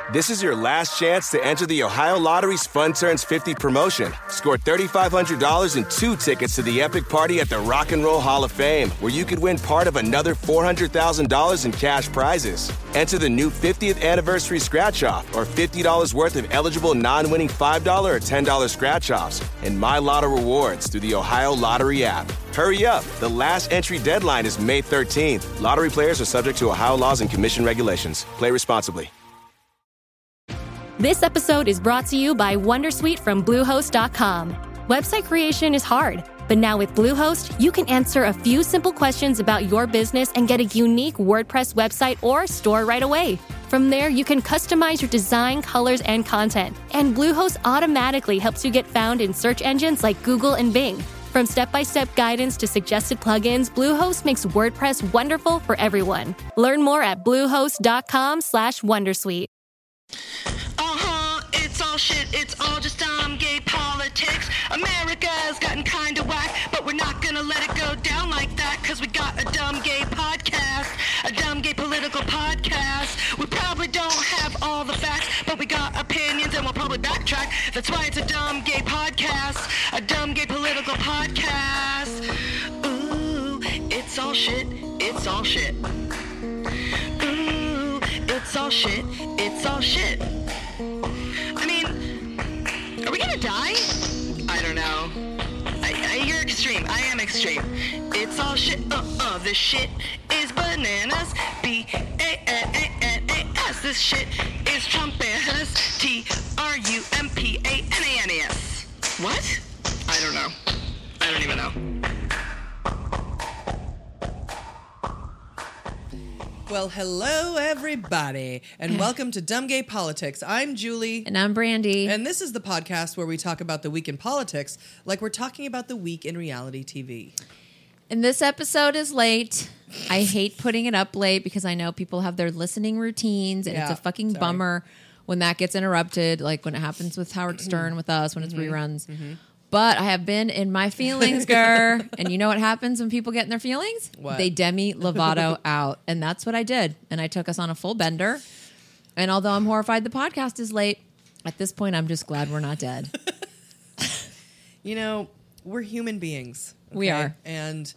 This is your last chance to enter the Ohio Lottery's Fun Turns 50 promotion. Score $3,500 and 2 tickets to the epic party at the Rock and Roll Hall of Fame, where you could win part of another $400,000 in cash prizes. Enter the new 50th anniversary scratch-off or $50 worth of eligible non-winning $5 or $10 scratch-offs and My Lotto rewards through the Ohio Lottery app. Hurry up. The last entry deadline is May 13th. Lottery players are subject to Ohio laws and commission regulations. Play responsibly. This episode is brought to you by Wondersuite from Bluehost.com. Website creation is hard, but now with Bluehost, you can answer a few simple questions about your business and get a unique WordPress website or store right away. From there, you can customize your design, colors, and content. And Bluehost automatically helps you get found in search engines like Google and Bing. From step-by-step guidance to suggested plugins, Bluehost makes WordPress wonderful for everyone. Learn more at bluehost.com/wondersuite. It's all shit, it's all just gay politics. America's gotten kinda whack, but we're not gonna let it go down like that, cause we got a dumb gay podcast, a dumb gay political podcast. We probably don't have all the facts, but we got opinions and we'll probably backtrack. That's why it's a dumb gay podcast, a dumb gay political podcast. Ooh, it's all shit, it's all shit. Ooh, it's all shit, it's all shit. I mean, are we gonna die? I don't know. You're extreme. I am extreme. It's all shit. This shit is bananas. BANANAS. This shit is Trumpanas. TRUMPANANAS. What? I don't know. I don't even know. Well, hello, everybody, and welcome to Dumb Gay Politics. I'm Julie. And I'm Brandy. And this is the podcast where we talk about the week in politics like we're talking about the week in reality TV. And this episode is late. I hate putting it up late because I know people have their listening routines, and it's a fucking bummer when that gets interrupted, like when it happens with Howard Stern with us, when it's reruns. But I have been in my feelings, girl. And you know what happens when people get in their feelings? What? They Demi Lovato out. And that's what I did. And I took us on a full bender. And although I'm horrified the podcast is late, at this point, I'm just glad we're not dead. You know, we're human beings. Okay? We are. And,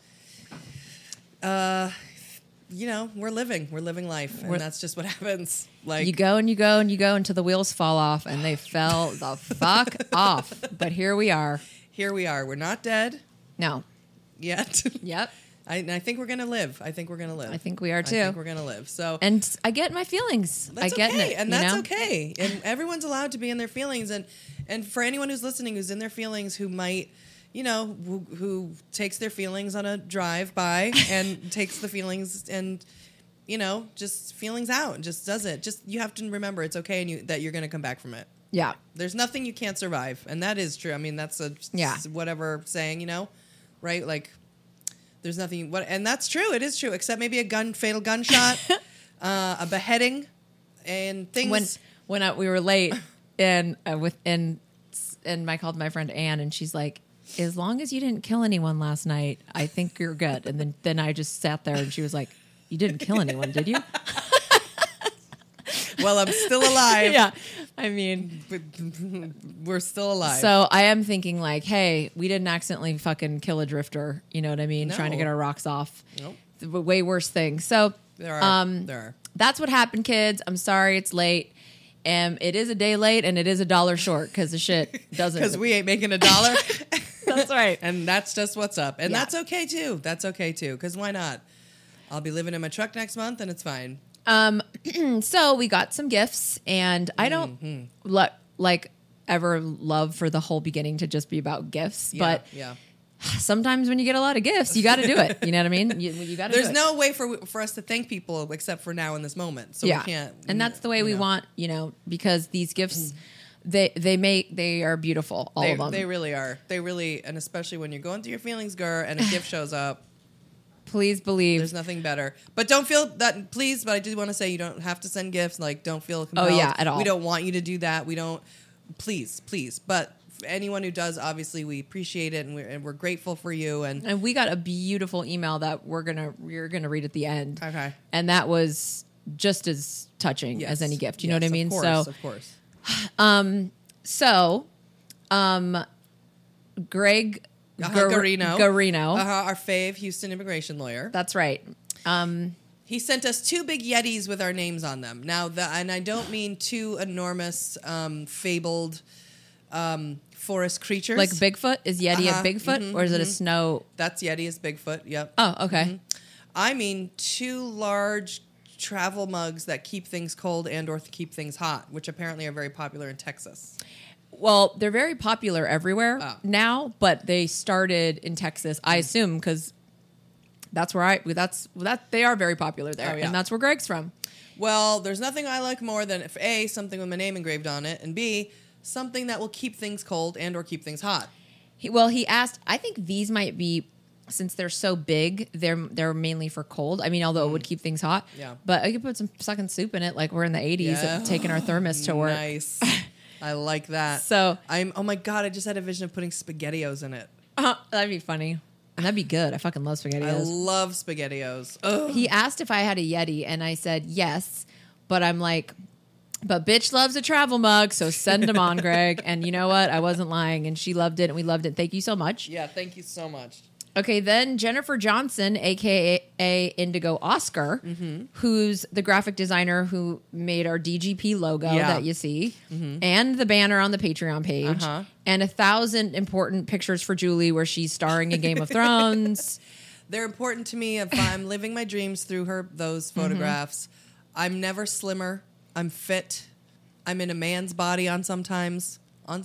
you know, we're living life. And that's just what happens. Like, you go and you go and you go until the wheels fall off, and they fell the fuck off. But here we are. Here we are. We're not dead No. yet. Yep. I think we're going to live. I think we're going to live. I think we are too. I think we're going to live. So, And I get my feelings. that's I get okay. it. And you that's know? okay. And everyone's allowed to be in their feelings. And for anyone who's listening who's in their feelings, who might, you know, who takes their feelings on a drive by and takes the feelings and, you know, just feelings out and just does it. Just, you have to remember it's okay and that you're going to come back from it. Yeah. There's nothing you can't survive. And that is true. I mean, that's whatever saying, you know, right? Like, there's nothing, and that's true. It is true, except maybe a fatal gunshot, a beheading, and things. When we were late, and I called my friend Anne, and she's like, "As long as you didn't kill anyone last night, I think you're good." And then I just sat there, and she was like, "You didn't kill anyone, did you?" Well, I'm still alive. Yeah, I mean, we're still alive. So I am thinking like, hey, we didn't accidentally fucking kill a drifter. You know what I mean? No. Trying to get our rocks off. Nope. Way worse things. So There are. That's what happened, kids. I'm sorry it's late. It is a day late, and it is $1 short because the shit doesn't. Because we ain't making $1. That's right. And that's just what's up. And Yeah. that's okay too. That's okay too. Because why not? I'll be living in my truck next month, and it's fine. So we got some gifts, and I don't ever love for the whole beginning to just be about gifts, but sometimes when you get a lot of gifts, you got to do it. You know what I mean? You got to. There's no way for us to thank people except for now in this moment. So we can't. And that's the way we want, you know, because these gifts, they are beautiful. All of them. They really are. They really, and especially when you're going through your feelings, girl, and a gift shows up. Please believe. There's nothing better. But don't feel that, please, but I do want to say you don't have to send gifts. Like, don't feel compelled. Oh, yeah, at all. We don't want you to do that. We don't, please. But anyone who does, obviously, we appreciate it, and we're grateful for you. And we got a beautiful email that we're gonna read at the end. Okay. And that was just as touching Yes. as any gift. You Yes, know what I mean? Of course. So Greg Garino. Our fave Houston immigration lawyer. That's right. He sent us 2 big Yetis with our names on them. Now, and I don't mean 2 enormous, fabled forest creatures. Like Bigfoot? Is Yeti a Bigfoot or is it a snow? That's Yeti is Bigfoot, yep. Oh, okay. I mean 2 large travel mugs that keep things cold and or keep things hot, which apparently are very popular in Texas. Well, they're very popular everywhere Oh. now, but they started in Texas, I assume, because that's where they are very popular there, Oh, yeah. and that's where Greg's from. Well, there's nothing I like more than A, something with my name engraved on it, and B, something that will keep things cold and or keep things hot. He asked, I think these might be, since they're so big, they're mainly for cold. I mean, although it would keep things hot. Yeah. But I could put some fucking soup in it, like we're in the 80s, taking our thermos to work. Nice. I like that. So oh my God, I just had a vision of putting SpaghettiOs in it. that'd be funny. And that'd be good. I fucking love I SpaghettiOs. love SpaghettiOs. Ugh. He asked if I had a Yeti, and I said yes. But I'm like, but bitch loves a travel mug, so send them on, Greg. And you know what? I wasn't lying, and she loved it, and we loved it. Thank you so much. Yeah, thank you so much. Okay, then Jennifer Johnson, a.k.a. Indigo Oscar, who's the graphic designer who made our DGP logo that you see, and the banner on the Patreon page, and 1,000 important pictures for Julie where she's starring in Game of Thrones. They're important to me if I'm living my dreams through those photographs. I'm never slimmer. I'm fit. I'm in a man's body on sometimes.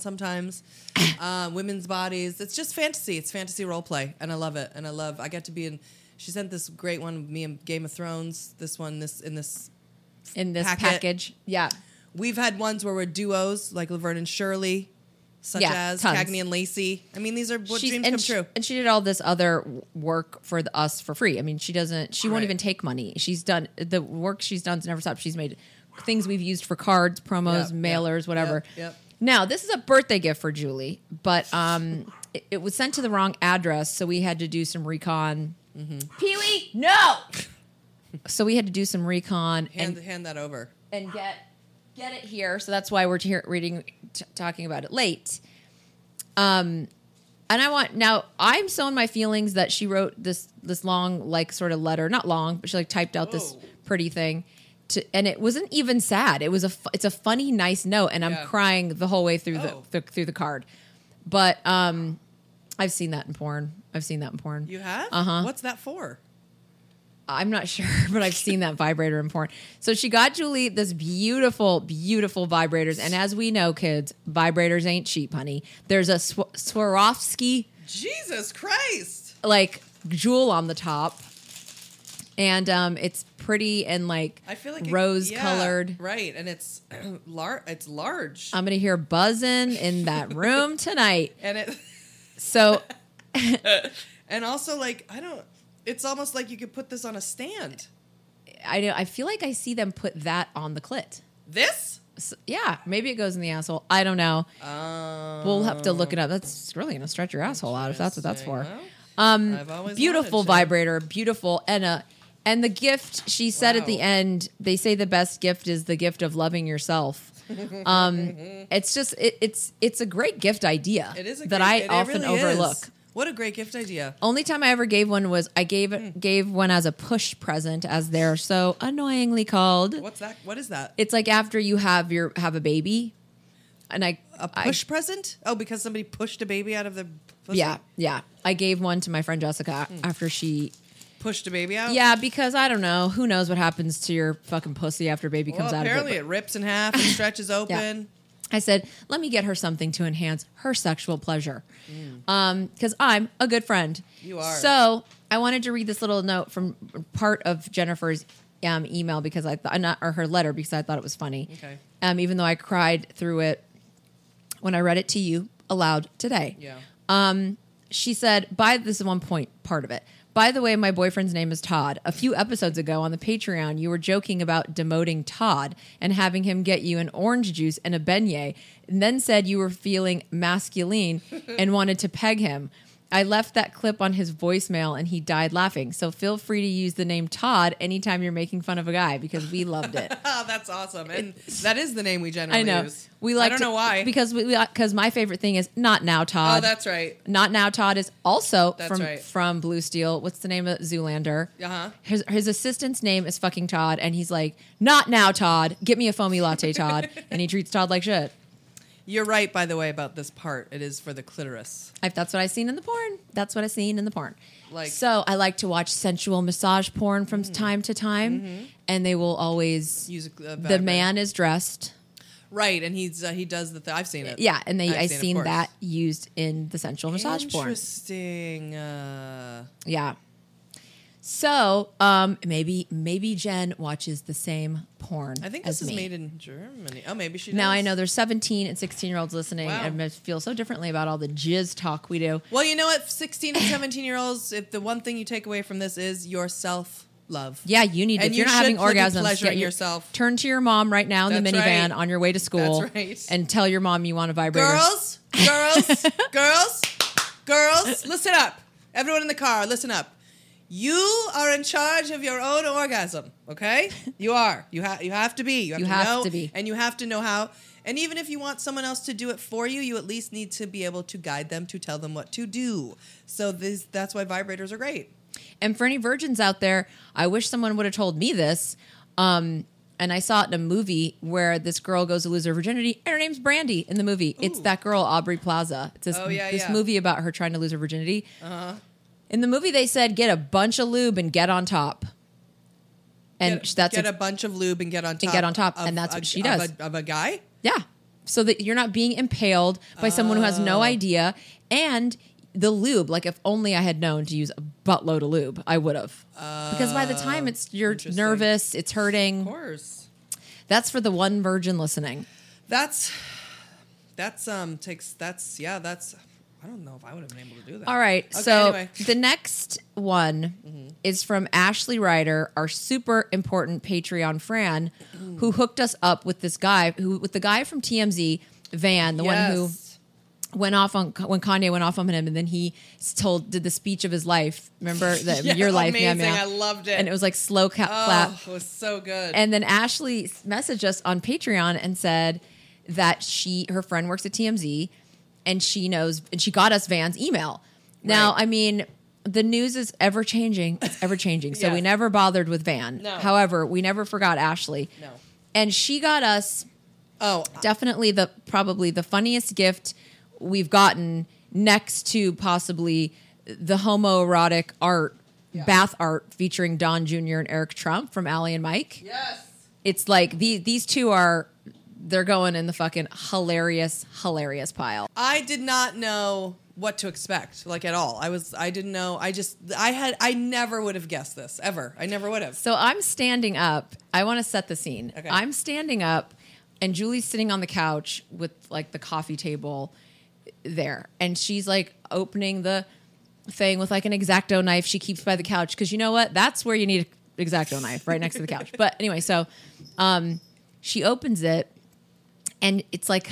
Women's bodies. It's just fantasy. It's fantasy role play, and I love it. And I get to be in. She sent this great one of me in Game of Thrones. This one, in this package. Yeah. We've had ones where we're duos, like Laverne and Shirley, such as tons. Cagney and Lacey. I mean, these are what dreams come true. And she did all this other work for us for free. I mean, she won't even take money. She's done the work she's done's never stopped. She's made things we've used for cards, promos, mailers, whatever. Yep. Now, this is a birthday gift for Julie, but it was sent to the wrong address, so we had to do some recon. Pee-wee, no! So we had to do some recon Hand that over. and get it here. So that's why we're talking about it late. And I'm so in my feelings that she wrote this long, like, sort of letter, not long, but she like typed out this pretty thing. And it wasn't even sad. It's a funny, nice note, and I'm crying the whole way through the card. But I've seen that in porn. You have? What's that for? I'm not sure, but I've seen that vibrator in porn. So she got Julie this beautiful, beautiful vibrators, and as we know, kids, vibrators ain't cheap, honey. There's a Swarovski, Jesus Christ, like jewel on the top. And it's pretty and like I feel like rose colored, right? And it's it's large. I'm gonna hear buzzing in that room tonight. And it so, and also like it's almost like you could put this on a stand. I feel like I see them put that on the clit. This? So, yeah, maybe it goes in the asshole. I don't know. We'll have to look it up. That's really gonna stretch your asshole out if that's what that's for. I've always Beautiful vibrator, beautiful, and the gift, she said at the end, they say the best gift is the gift of loving yourself. It's just, it's a great gift idea. It is that I often really overlook. Is. What a great gift idea. Only time I ever gave one was I gave one as a push present, as they're so annoyingly called. What's that? What is that? It's like after you have a baby. And a push present? Oh, because somebody pushed a baby out of the pussy? Yeah. I gave one to my friend Jessica after she pushed a baby out? Yeah, because I don't know. Who knows what happens to your fucking pussy after baby comes out of it. Apparently it rips in half and stretches open. Yeah. I said, let me get her something to enhance her sexual pleasure. Because I'm a good friend. You are. So I wanted to read this little note from part of Jennifer's email because or her letter because I thought it was funny. Okay. Even though I cried through it when I read it to you aloud today. Yeah. She said, this is one part of it. By the way, my boyfriend's name is Todd. A few episodes ago on the Patreon, you were joking about demoting Todd and having him get you an orange juice and a beignet, and then said you were feeling masculine and wanted to peg him. I left that clip on his voicemail and he died laughing. So feel free to use the name Todd anytime you're making fun of a guy because we loved it. Oh, that's awesome. And that is the name we generally use. I don't know why. Because my favorite thing is Not Now Todd. Oh, that's right. Not Now Todd is also from Blue Steel. What's the name of Zoolander? Uh-huh. His assistant's name is fucking Todd, and he's like, Not now, Todd. Get me a foamy latte, Todd. And he treats Todd like shit. You're right, by the way, about this part. It is for the clitoris. That's what I've seen in the porn. That's what I've seen in the porn. Like, so I like to watch sensual massage porn from time to time, and they will always use the man is dressed. Right, and he does the I've seen it. Yeah, and I've seen that used in the sensual massage porn. Interesting. Yeah. So maybe Jen watches the same porn. I think as this is me. made in Germany. Oh, maybe she does. Now I know there's 17 and 16-year-olds listening, Wow. and I feel so differently about all the jizz talk we do. Well, you know what? 16 and 17-year-olds, if the one thing you take away from this is your self-love. Yeah, you need. And if you're you not having should put orgasms, pleasure in yourself. Turn to your mom right now in the That's minivan right. on your way to school. That's right. And tell your mom you want a vibrator. Girls, listen up. Everyone in the car, listen up. You are in charge of your own orgasm, okay? You are. You have to be. You have to know, and you have to know how. And even if you want someone else to do it for you, you at least need to be able to guide them, to tell them what to do. So that's why vibrators are great. And for any virgins out there, I wish someone would have told me this. And I saw it in a movie where this girl goes to lose her virginity, and her name's Brandy in the movie. Ooh. It's that girl, Aubrey Plaza. It's this movie about her trying to lose her virginity. Uh-huh. In the movie, they said, get a bunch of lube and get on top. And get a bunch of lube and get on top. And that's what she does. Of a guy? Yeah. So that you're not being impaled by someone who has no idea. And the lube, like if only I had known to use a buttload of lube, I would have. Because by the time you're nervous, it's hurting. Of course. That's for the one virgin listening. That's I don't know if I would have been able to do that. All right. Okay, so anyway. the next one is from Ashley Ryder, our super important Patreon Fran, who hooked us up with this guy, with the guy from TMZ, Van, the one who went off on when Kanye went off on him, and then he did the speech of his life. Remember your life? Amazing. Yeah, I loved it, and it was like slow clap. It was so good. And then Ashley messaged us on Patreon and said that her friend works at TMZ. And she knows, and she got us Van's email. Now, I mean, the news is ever changing. It's ever changing. So we never bothered with Van. No. However, we never forgot Ashley. No. And she got us definitely probably the funniest gift we've gotten next to possibly the homoerotic art, bath art featuring Don Jr. and Eric Trump from Allie and Mike. Yes. It's like these two they're going in the fucking hilarious pile. I did not know what to expect, like at all. I didn't know. I never would have guessed this ever. I never would have. So I'm standing up. I want to set the scene. Okay. I'm standing up and Julie's sitting on the couch with like the coffee table there. And she's like opening the thing with like an X-Acto knife she keeps by the couch. Cause you know what? That's where you need an X-Acto knife, right next to the couch. But anyway, so she opens it. And it's a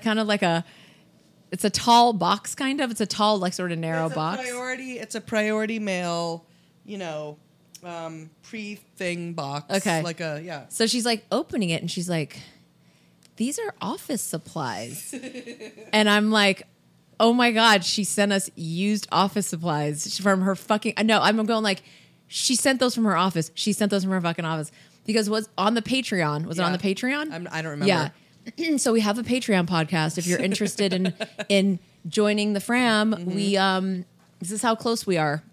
tall box kind of. It's a tall, like sort of narrow box. It's a priority mail, pre-thing box. Okay. So she's like opening it and she's like, these are office supplies. And I'm like, oh my God, she sent us used office supplies from her fucking, no, I'm going like, she sent those from her office. She sent those from her fucking office. Because what's on the Patreon, it on the Patreon? I don't remember. Yeah. So we have a Patreon podcast. If you're interested in joining the Fram, we this is how close we are.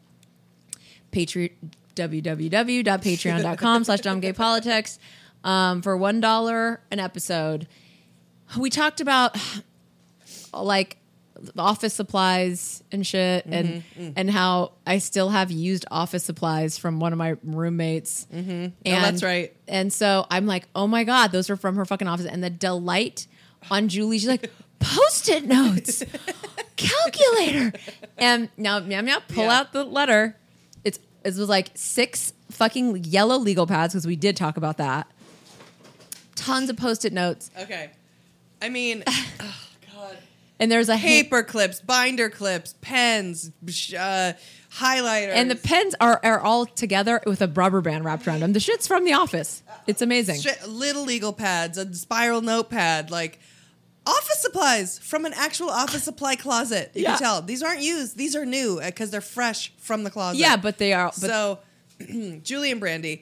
www.patreon.com/dumbgaypolitics for $1 an episode. We talked about like office supplies and shit, and how I still have used office supplies from one of my roommates. And that's right. And so I'm like, oh my God, those are from her fucking office. And the delight on Julie, she's like, Post-it notes, calculator. And now pull out the letter. It was like 6 fucking yellow legal pads, because we did talk about that. Tons of Post-it notes. Okay. I mean, oh God. And there's a paper clips, binder clips, pens, highlighters. And the pens are all together with a rubber band wrapped around them. The shit's from The Office. It's amazing. Little legal pads, a spiral notepad, like office supplies from an actual office supply closet. You can tell. These aren't used. These are new because they're fresh from the closet. Yeah, but they are. So, Julie and Brandy,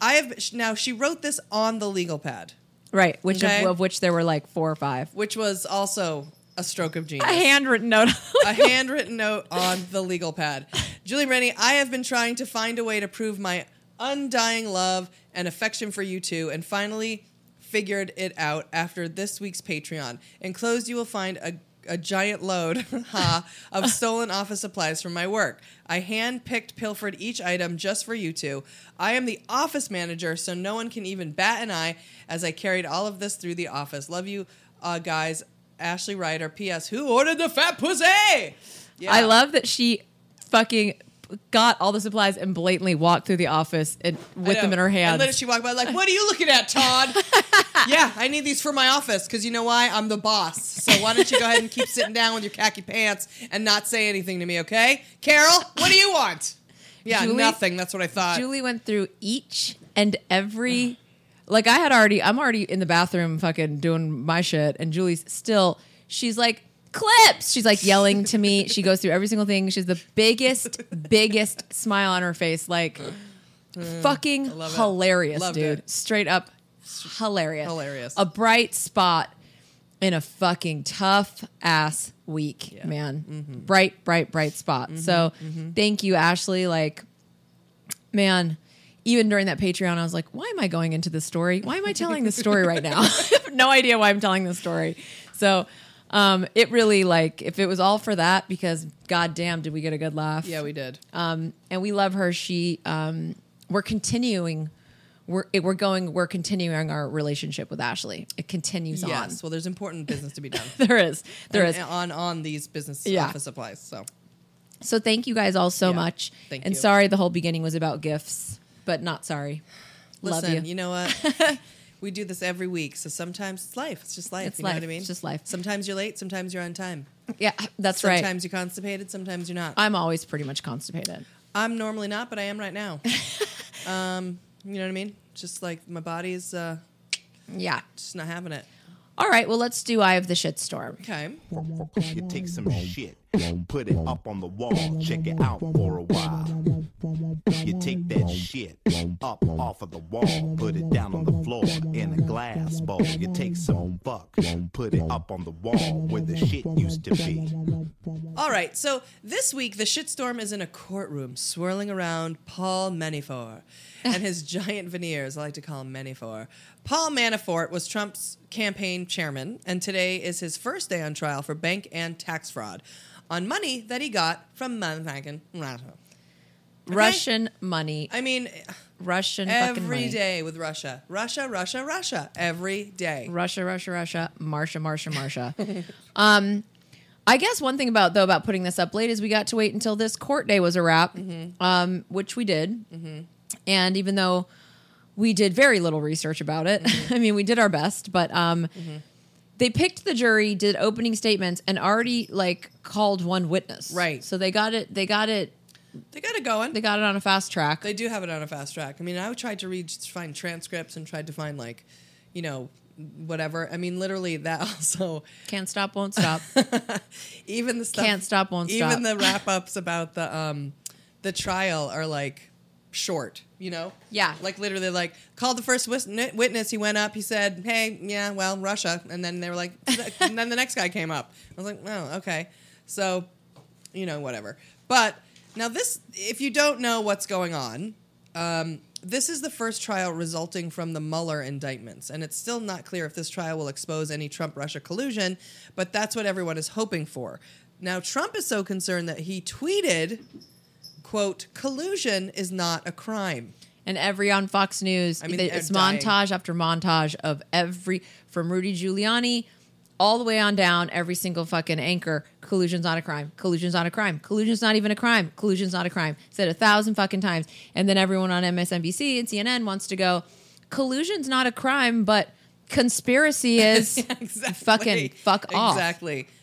she wrote this on the legal pad. Right, of which there were like 4 or 5. Which was also a stroke of genius. A handwritten note. A handwritten note on the legal pad. Julie and Brandy, I have been trying to find a way to prove my undying love and affection for you two, and finally figured it out after this week's Patreon. Enclosed, you will find a giant load of stolen office supplies from my work. I hand-picked, pilfered each item just for you two. I am the office manager, so no one can even bat an eye as I carried all of this through the office. Love you, guys. Ashley Ryder. P.S. Who ordered the fat pussy? Yeah. I love that she fucking got all the supplies and blatantly walked through the office with them in her hands. And then she walked by like, what are you looking at, Todd? Yeah, I need these for my office because you know why? I'm the boss. So why don't you go ahead and keep sitting down with your khaki pants and not say anything to me, okay? Carol, what do you want? Yeah, Julie, nothing. That's what I thought. Julie went through each and every... Like, I'm already in the bathroom fucking doing my shit, and Julie's still... She's like... Clips! She's like yelling to me. She goes through every single thing. She's the biggest smile on her face. Like, fucking hilarious, Loved dude. it. Straight up hilarious. Hilarious. A bright spot in a fucking tough ass week, man. Mm-hmm. Bright spot. Mm-hmm. So thank you, Ashley. Like, man, even during that Patreon, I was like, why am I going into this story? Why am I telling this story right now? I have no idea why I'm telling this story. So... it really, like, if it was all for that, because goddamn, did we get a good laugh? Yeah, we did. And we love her. We're continuing our relationship with Ashley. It continues on. Yes. Well, there's important business to be done. There is on these business office supplies. So thank you guys all so much. Thank and you. sorry, the whole beginning was about gifts, but not sorry. Listen, love you. You know what? We do this every week, so sometimes it's life. It's just life. It's you know life. what I mean? It's just life. Sometimes you're late. Sometimes you're on time. Yeah, that's right. Sometimes you're constipated. Sometimes you're not. I'm always pretty much constipated. I'm normally not, but I am right now. You know what I mean? Just like my body's just not having it. All right, well, let's do Eye of the Shitstorm. Okay. You take some shit, put it up on the wall, check it out for a while. You take that shit up off of the wall, put it down on the floor in a glass bowl. You take some fuck, put it up on the wall where the shit used to be. All right, so this week the shitstorm is in a courtroom swirling around Paul Manafort and his giant veneers. I like to call him Manafort. Paul Manafort was Trump's campaign chairman, and today is his first day on trial for bank and tax fraud on money that he got from motherfucking Russia. Okay? Russian money. I mean, Russian fucking money. Every day with Russia. Russia. Every day. Russia. Marsha. I guess one thing about putting this up late is we got to wait until this court day was a wrap, which we did. Mm-hmm. And even though we did very little research about it, I mean, we did our best, but they picked the jury, did opening statements, and already like called one witness. Right. So they got it going. They got it on a fast track. They do have it on a fast track. I mean, I tried to find transcripts and tried to find like, you know, whatever. I mean, literally that also. Can't stop, won't stop. Even the stuff. Can't stop, won't stop. Even the wrap-ups about the trial are like short, you know? Yeah. Like literally like called the first witness. He went up. He said, hey, yeah, well, Russia. And then they were like, and then the next guy came up. I was like, oh, okay. So, you know, whatever. But now this, if you don't know what's going on, this is the first trial resulting from the Mueller indictments, and it's still not clear if this trial will expose any Trump-Russia collusion, but that's what everyone is hoping for. Now, Trump is so concerned that he tweeted, quote, collusion is not a crime. And on Fox News, it's montage after montage of from Rudy Giuliani all the way on down, every single fucking anchor, collusion's not a crime. Collusion's not a crime. Collusion's not even a crime. Collusion's not a crime. Said 1,000 fucking times. And then everyone on MSNBC and CNN wants to go, collusion's not a crime, but conspiracy is. Exactly. Fucking fuck off. Exactly.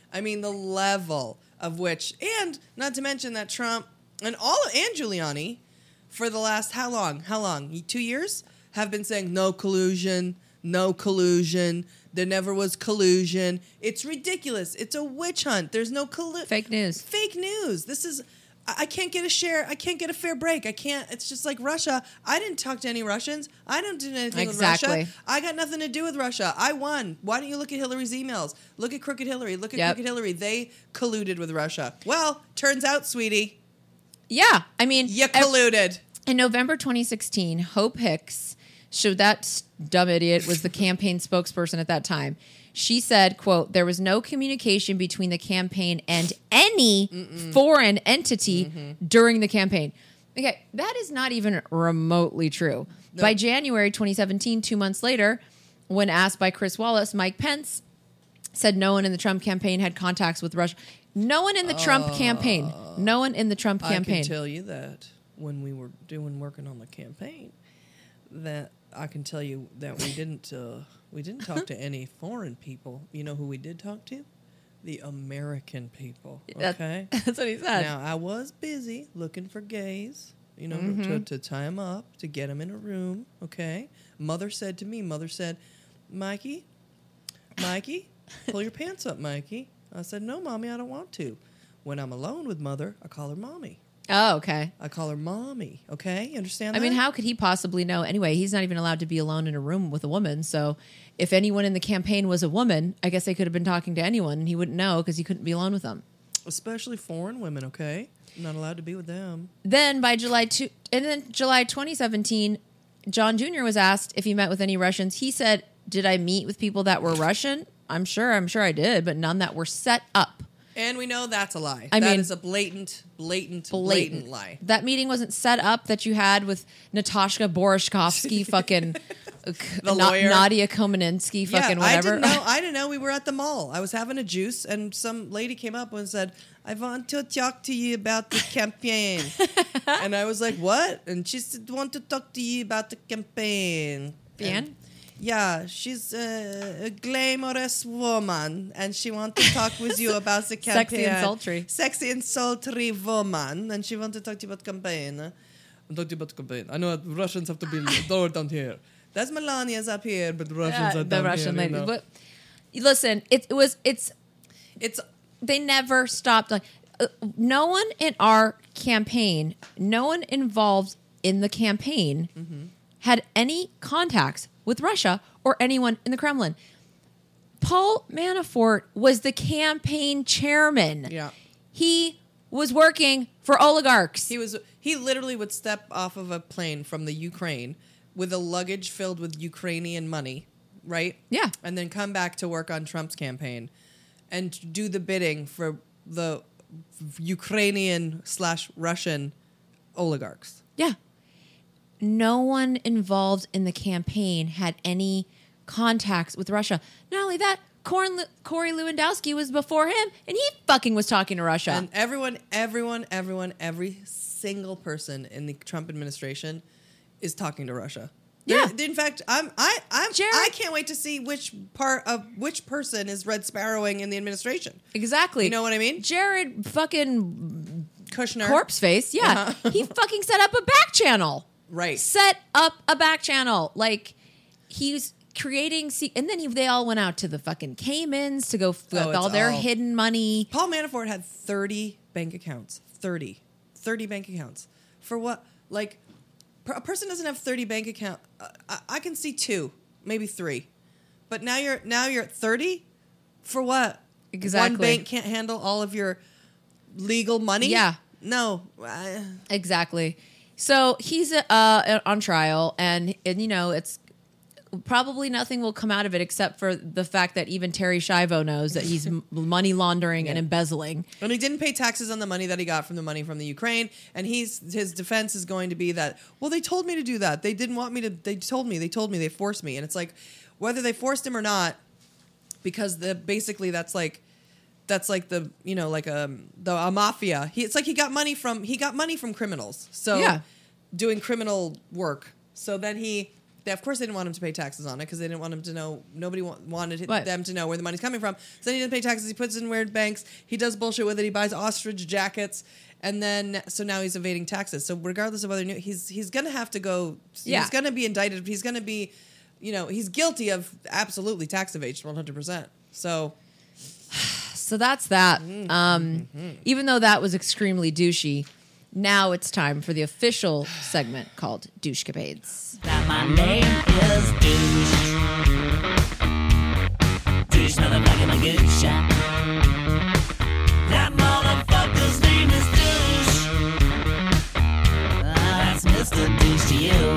I mean, the level of which, and not to mention that Trump and Giuliani, for the last how long? 2 years have been saying no collusion. There never was collusion. It's ridiculous. It's a witch hunt. There's no Fake news. Fake news. This is. I can't get a share. I can't get a fair break. I can't. It's just like Russia. I didn't talk to any Russians. I don't do anything with Russia. I got nothing to do with Russia. I won. Why don't you look at Hillary's emails? Look at Crooked Hillary. Crooked Hillary. They colluded with Russia. Well, turns out, sweetie. Yeah. I mean. You colluded. In November 2016, Hope Hicks, that dumb idiot was the campaign spokesperson at that time. She said, quote, there was no communication between the campaign and any foreign entity during the campaign. Okay, that is not even remotely true. No. By January 2017, 2 months later, when asked by Chris Wallace, Mike Pence said no one in the Trump campaign had contacts with Russia. No one in the Trump campaign. No one in the Trump campaign. I can tell you that when we were working on the campaign, that I can tell you that we didn't talk to any foreign people. You know who we did talk to? The American people. Okay, that's what he said. Now I was busy looking for gays, to tie them up, to get them in a room. Okay. Mother said to me, Mikey, pull your pants up, Mikey. I said, no, Mommy, I don't want to. When I'm alone with Mother, I call her Mommy. Oh, okay. I call her Mommy, okay? You understand that? I mean, how could he possibly know? Anyway, he's not even allowed to be alone in a room with a woman. So if anyone in the campaign was a woman, I guess they could have been talking to anyone, and he wouldn't know because he couldn't be alone with them. Especially foreign women, okay? I'm not allowed to be with them. Then by July 2017, John Jr. was asked if he met with any Russians. He said, did I meet with people that were Russian? I'm sure I did, but none that were set up. And we know that's a lie. That is a blatant lie. That meeting wasn't set up that you had with Natasha Borishkovsky, fucking the lawyer. Nadia Komeninsky, fucking whatever. I didn't know. We were at the mall. I was having a juice, and some lady came up and said, I want to talk to you about the campaign. And I was like, what? And she said, I want to talk to you about the campaign. Bien? Yeah, she's a glamorous woman, and she wants to talk with you about the campaign. Sexy and sultry woman, and she wants to talk to you about campaign. I'm talking about campaign. I know Russians have to be lower down here. That's Melania's up here, but the Russians are down the Russian here. lady. But listen, it's they never stopped. Like no one in our campaign, no one involved in the campaign had any contacts with Russia or anyone in the Kremlin. Paul Manafort was the campaign chairman. Yeah. He was working for oligarchs. He literally would step off of a plane from the Ukraine with a luggage filled with Ukrainian money, right? Yeah. And then come back to work on Trump's campaign and do the bidding for the Ukrainian/Russian oligarchs. Yeah. No one involved in the campaign had any contacts with Russia. Not only that, Corey Lewandowski was before him, and he fucking was talking to Russia. And every single person in the Trump administration is talking to Russia. Yeah. In fact, I can't wait to see which person is Red Sparrowing in the administration. Exactly. You know what I mean? Jared fucking Kushner, corpse face. Yeah, he fucking set up a back channel. Right. Set up a back channel. Like, he's creating... and then they all went out to the fucking Caymans to go all their hidden money. Paul Manafort had 30 bank accounts. 30 bank accounts. For what? Like, a person doesn't have 30 bank accounts. I can see 2, maybe 3. But now you're at 30? For what? Exactly. One bank can't handle all of your legal money? Yeah. No. Exactly. So he's on trial, and it's probably nothing will come out of it except for the fact that even Terry Schiavo knows that he's money laundering and embezzling. And he didn't pay taxes on the money that he got from the Ukraine, and his defense is going to be that, well, they told me to do that. They didn't want me to. They told me, they forced me. And it's like, whether they forced him or not, because basically that's like the the mafia. It's like he got money from criminals. So doing criminal work. So then of course they didn't want him to pay taxes on it because they didn't want him to know. Nobody wanted What? them to know where the money's coming from. So then he doesn't pay taxes. He puts it in weird banks. He does bullshit with it. He buys ostrich jackets. And then, so now he's evading taxes. So regardless of whether he's going to have to go. Yeah. He's going to be indicted. He's going to be, he's guilty of absolutely tax evasion, 100%. So that's that. Even though that was extremely douchey, now it's time for the official segment called Douchecapades. My name is Douche. Douche motherfucking Magoosh. That motherfucker's name is Douche. That's Mr. Douche to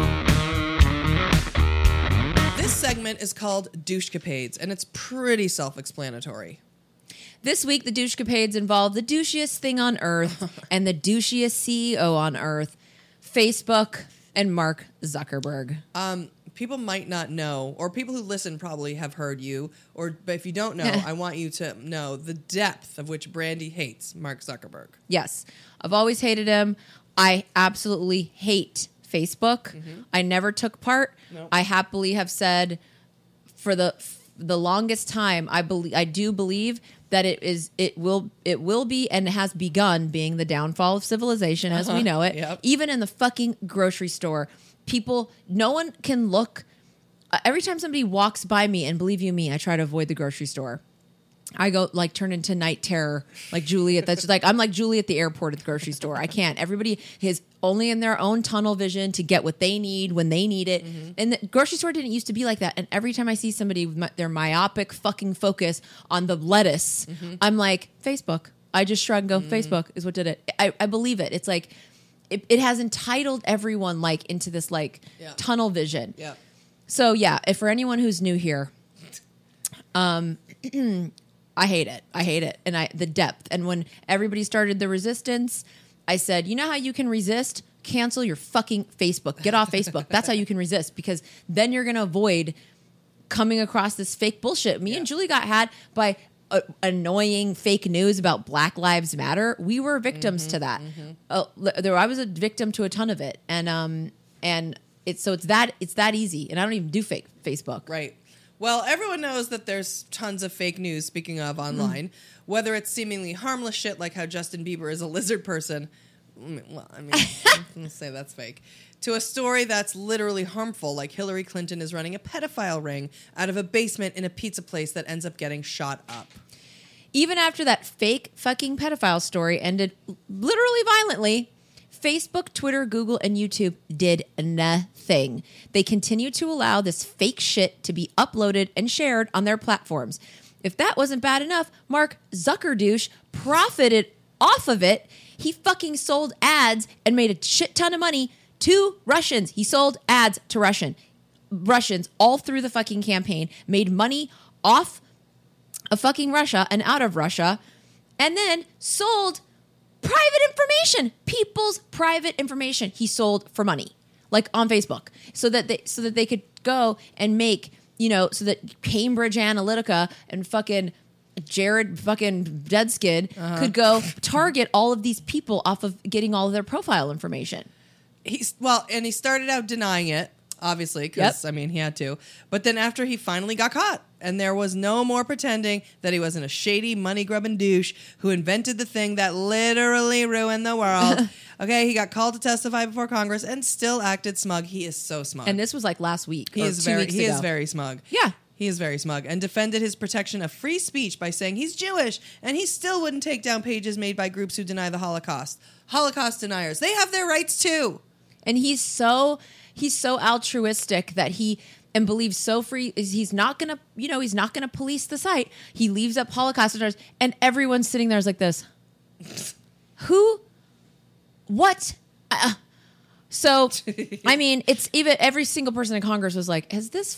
you. this segment is called Douchecapades, and it's pretty self-explanatory. This week, the Douchecapades involve the douchiest thing on earth and the douchiest CEO on earth, Facebook and Mark Zuckerberg. People might not know, or people who listen probably have heard you, but if you don't know, I want you to know the depth of which Brandy hates Mark Zuckerberg. Yes, I've always hated him. I absolutely hate Facebook. I never took part. Nope. I happily have said for the longest time, I do believe that it will be and has begun being the downfall of civilization as we know it. Yep. Even in the fucking grocery store, no one can look. Every time somebody walks by me, and believe you me, I try to avoid the grocery store. I go turn into night terror, like Juliet. That's I'm like Julie at the airport at the grocery store. I can't. Everybody is only in their own tunnel vision to get what they need when they need it. And the grocery store didn't used to be like that. And every time I see somebody with their myopic fucking focus on the lettuce, I'm like, Facebook. I just shrug and go, Facebook is what did it. I believe it. It's like it has entitled everyone into this tunnel vision. Yeah. So yeah, if for anyone who's new here, I hate it. I hate it. And the depth. And when everybody started the resistance, I said, you know how you can resist? Cancel your fucking Facebook. Get off Facebook. That's how you can resist, because then you're going to avoid coming across this fake bullshit. Me and Julie got had by annoying fake news about Black Lives Matter. We were victims to that. I was a victim to a ton of it. And it's that easy. And I don't even do fake Facebook. Right. Well, everyone knows that there's tons of fake news, speaking of, online, whether it's seemingly harmless shit like how Justin Bieber is a lizard person. Well, I mean, I'm going to say that's fake. To a story that's literally harmful, like Hillary Clinton is running a pedophile ring out of a basement in a pizza place that ends up getting shot up. Even after that fake fucking pedophile story ended literally violently, Facebook, Twitter, Google, and YouTube did nothing. They continue to allow this fake shit to be uploaded and shared on their platforms. If that wasn't bad enough, Mark Zuckerdouche profited off of it. He fucking sold ads and made a shit ton of money to Russians. He sold ads to Russians all through the fucking campaign, made money off of fucking Russia and out of Russia, and then sold private information, people's private information. He sold for money, on Facebook, so that they could go and make, so that Cambridge Analytica and fucking Jared fucking Deadskid could go target all of these people off of getting all of their profile information. He started out denying it, obviously, because, he had to. But then after he finally got caught, and there was no more pretending that he wasn't a shady, money-grubbing douche who invented the thing that literally ruined the world. Okay, he got called to testify before Congress and still acted smug. He is so smug. And this was last week. He is very smug. Yeah. He is very smug, and defended his protection of free speech by saying he's Jewish, and he still wouldn't take down pages made by groups who deny the Holocaust. Holocaust deniers, they have their rights too. And he's so altruistic that he believes so free. He's not gonna police the site. He leaves up Holocaust deniers, and everyone's sitting there like this. Who? What? So, it's even every single person in Congress was like, has this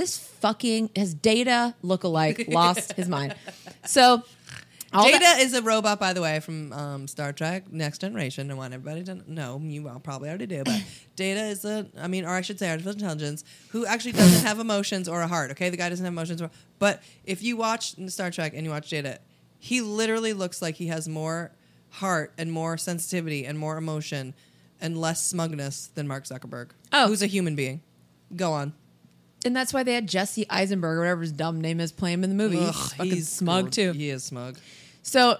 Data lookalike lost his mind? So Data is a robot, by the way, from Star Trek Next Generation. I want everybody to know. You all probably already do, but Data is artificial intelligence who actually doesn't have emotions or a heart. Okay, the guy doesn't have emotions, but if you watch Star Trek and you watch Data, he literally looks like he has more heart and more sensitivity and more emotion and less smugness than Mark Zuckerberg, who's a human being. Go on. And that's why they had Jesse Eisenberg, or whatever his dumb name is, play him in the movie. Ugh, He's fucking smug too. He is smug. So,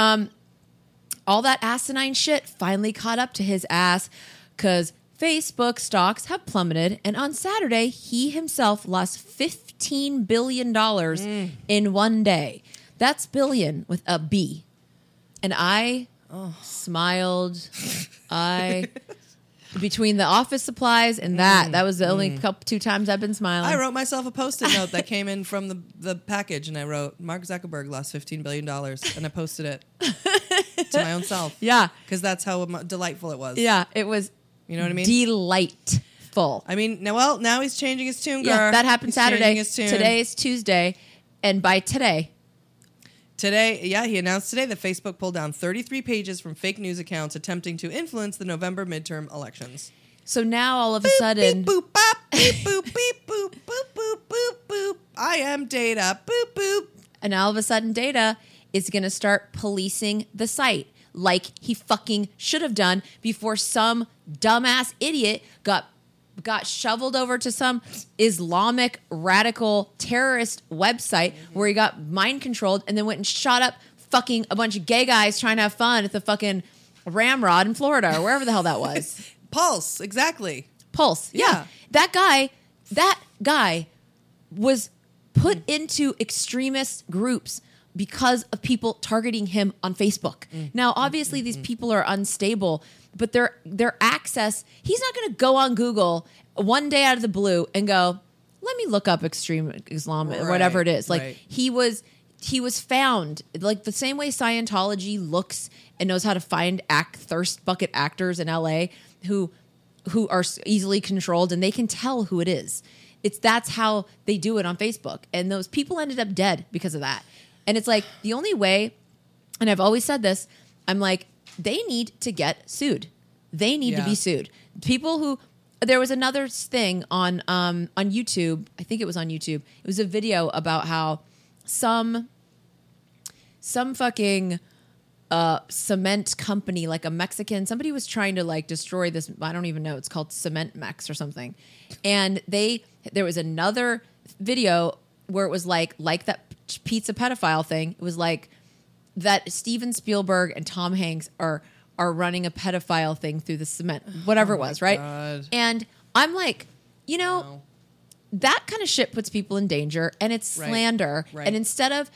all that asinine shit finally caught up to his ass because Facebook stocks have plummeted. And on Saturday, he himself lost $15 billion in one day. That's billion with a B. And I smiled. Between the office supplies and that was the only two times I've been smiling. I wrote myself a Post-it note that came in from the package, and I wrote, Mark Zuckerberg lost $15 billion, and I posted it to my own self. Yeah. Because that's how delightful it was. Yeah, it was You know what I mean? Delightful. I mean, now he's changing his tune, girl. Yeah, that happened He's Saturday. changing his tune. Today is Tuesday. And by today, he announced today that Facebook pulled down 33 pages from fake news accounts attempting to influence the November midterm elections. so now all of a sudden, Beep, boop, bop, beep, boop, beep, boop, boop, boop, boop, boop. I am Data. Boop, boop. and all of a sudden Data is going to start policing the site like he fucking should have done before some dumbass idiot got shoveled over to some Islamic radical terrorist website where he got mind controlled and then went and shot up fucking a bunch of gay guys trying to have fun at the fucking Ramrod in Florida or wherever the hell that was. Pulse, exactly. Pulse. Yeah. That guy was put into extremist groups because of people targeting him on Facebook. Now, obviously, these people are unstable, but their access, he's not going to go on Google one day out of the blue and go, let me look up extreme Islam or whatever it is. Like right. he was found like the same way Scientology looks and knows how to find thirst bucket actors in LA who are easily controlled and they can tell who it is. That's how they do it on Facebook. And those people ended up dead because of that. And it's like the only way, and I've always said this, I'm like, they need to get sued. They need to be sued. People who, there was another thing on YouTube, I think it was on YouTube. It was a video about how some fucking cement company, like a Mexican, somebody was trying to like destroy this, I don't even know, it's called Cement Mex or something. And there was another video where it was like that pizza pedophile thing. It was like that Steven Spielberg and Tom Hanks are running a pedophile thing through the cement, whatever it was, right? God. And I'm like, that kind of shit puts people in danger, and it's slander. Right. And instead of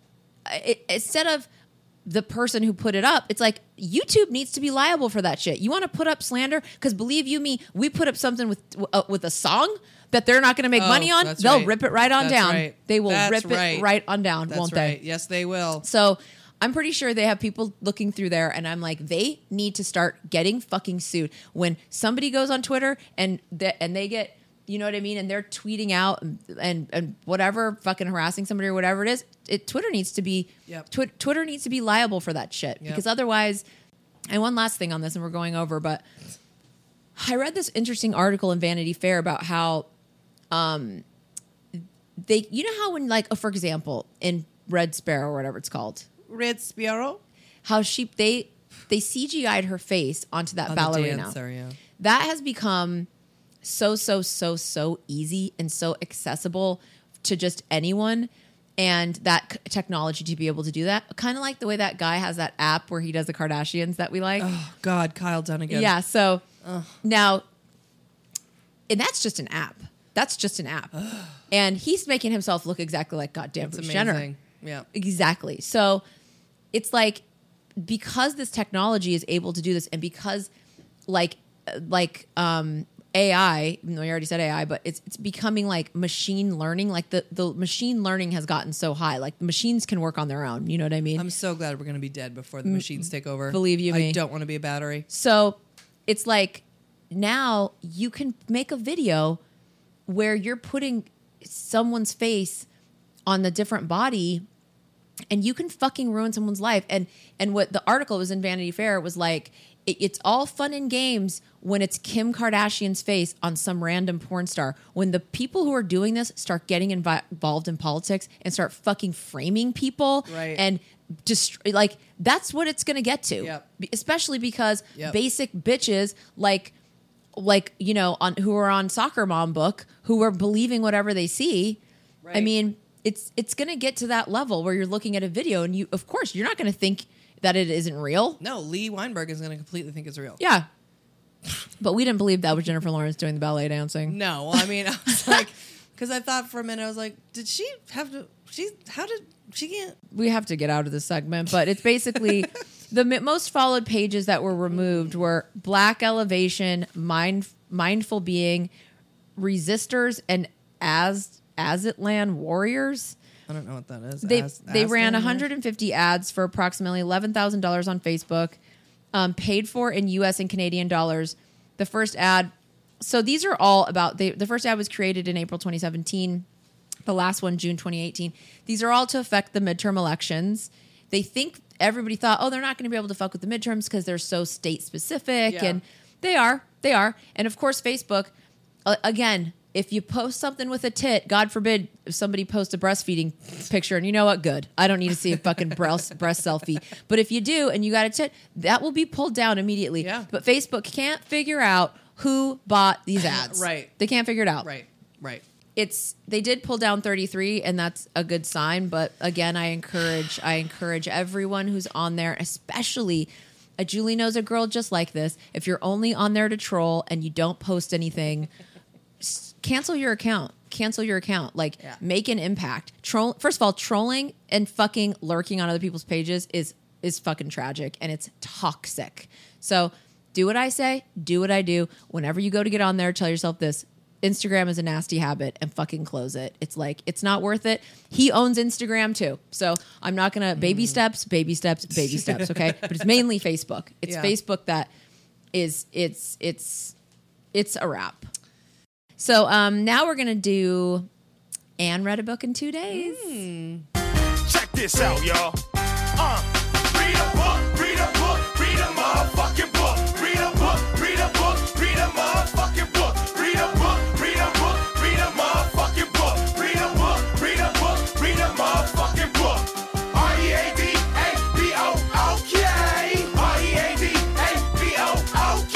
the person who put it up, it's like YouTube needs to be liable for that shit. You want to put up slander? Because believe you me, we put up something with a song that they're not going to make money on. They'll rip it right on down. Right. They will rip it right on down, That's won't right. they? Yes, they will. So I'm pretty sure they have people looking through there, and I'm like, they need to start getting fucking sued. When somebody goes on Twitter and they get, you know what I mean, and they're tweeting out and whatever, fucking harassing somebody or whatever it is, Twitter needs to be Twitter needs to be liable for that shit because otherwise. And one last thing on this, and we're going over, but I read this interesting article in Vanity Fair about how they, you know how when like, for example, in Red Sparrow or whatever it's called, Red Sparrow, how they CGI'd her face onto that ballerina. Dancer, yeah. That has become so easy and so accessible to just anyone, and that technology to be able to do that, kind of like the way that guy has that app where he does the Kardashians that we like. Oh God, Kyle Dunnigan. Yeah. So now, and that's just an app. That's just an app, and he's making himself look exactly like goddamn It's Bruce amazing. Jenner. Yeah, Exactly. So it's like, because this technology is able to do this, and because like AI, even though you already said AI, but it's becoming like machine learning. Like the machine learning has gotten so high, like the machines can work on their own. You know what I mean? I'm so glad we're going to be dead before the machines take over. Believe you me. I don't want to be a battery. So it's like now you can make a video where you're putting someone's face on the different body, and you can fucking ruin someone's life. And what the article was in Vanity Fair was like, it's all fun and games when it's Kim Kardashian's face on some random porn star. When the people who are doing this start getting involved in politics and start fucking framing people, Right. and just like that's what it's going to get to. Yep. Especially because Yep. basic bitches like like, you know, who are on Soccer Mom book, who are believing whatever they see. Right. I mean, it's going to get to that level where you're looking at a video and of course, you're not going to think that it isn't real. No, Lee Weinberg is going to completely think it's real. Yeah. But we didn't believe that was Jennifer Lawrence doing the ballet dancing. No. Well, I mean, I was like, because I thought for a minute, I was like, did she have to, she can't. We have to get out of this segment, but it's basically the most followed pages that were removed were Black Elevation, Mindful Being, Resistors, and Aztlan Warriors. I don't know what that is. They ran 150 ads for approximately $11,000 on Facebook, paid for in U.S. and Canadian dollars. The first ad, so these are all about, the first ad was created in April 2017. The last one, June 2018. These are all to affect the midterm elections. They think, everybody thought, oh, they're not going to be able to fuck with the midterms because they're so state specific. Yeah. And they are. And of course, Facebook, again, if you post something with a tit, God forbid if somebody posts a breastfeeding picture, and you know what? Good. I don't need to see a fucking breast selfie. But if you do and you got a tit, that will be pulled down immediately. Yeah. But Facebook can't figure out who bought these ads. Right. They can't figure it out. Right. They did pull down 33, and that's a good sign. But again, I encourage everyone who's on there, especially Julie knows a girl just like this. If you're only on there to troll and you don't post anything, cancel your account. Like, make an impact. First of all, trolling and fucking lurking on other people's pages is fucking tragic, and it's toxic. So do what I say, do what I do. Whenever you go to get on there, tell yourself this: Instagram is a nasty habit, and fucking close it. It's like, it's not worth it. He owns Instagram too. So I'm not going to baby steps, okay? But it's mainly Facebook. It's Facebook that is, it's a wrap. So now we're going to do Anne read a book in 2 days. Check this out, y'all. Read a book, read a motherfucking book. Read a book, read a book, read a motherfucking book. Read a book, read a book, read a motherfucking book. Read a book, read a book, read a motherfucking book. R-E-A-D-A-B-O-O-K. R-E-A-D-A-B-O-O-K.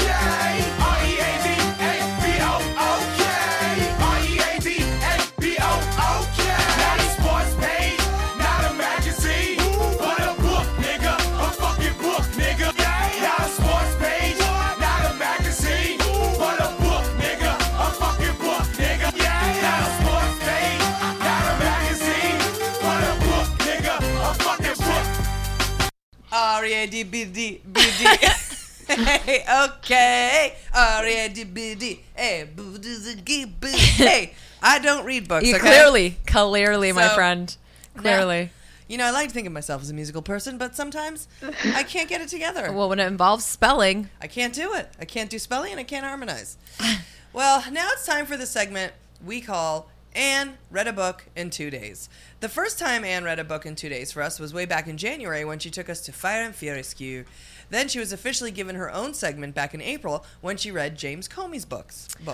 R-E-A-D-A-B-O-O-K. R-E-A-D-A-B-O-O-K. Not a sports page, not a magazine, but a book, nigga. A fucking book, nigga. Not a sports page, not a magazine, but a book, nigga. A fucking book, nigga. Not a sports page, not a magazine, but a book, nigga. A fucking book. R-E-A-D-B-D-B-D. Hey, okay. R-E-A-D-B-D. Hey, hey. I don't read books, okay? Clearly, my friend. Clearly. You know, I like to think of myself as a musical person, but sometimes I can't get it together. Well, when it involves spelling. I can't do it. I can't do spelling, and I can't harmonize. Well, now it's time for the segment we call Anne Read a Book in 2 Days. The first time Anne read a book in 2 days for us was way back in January when she took us to Fire and Furious. Then she was officially given her own segment back in April when she read James Comey's book.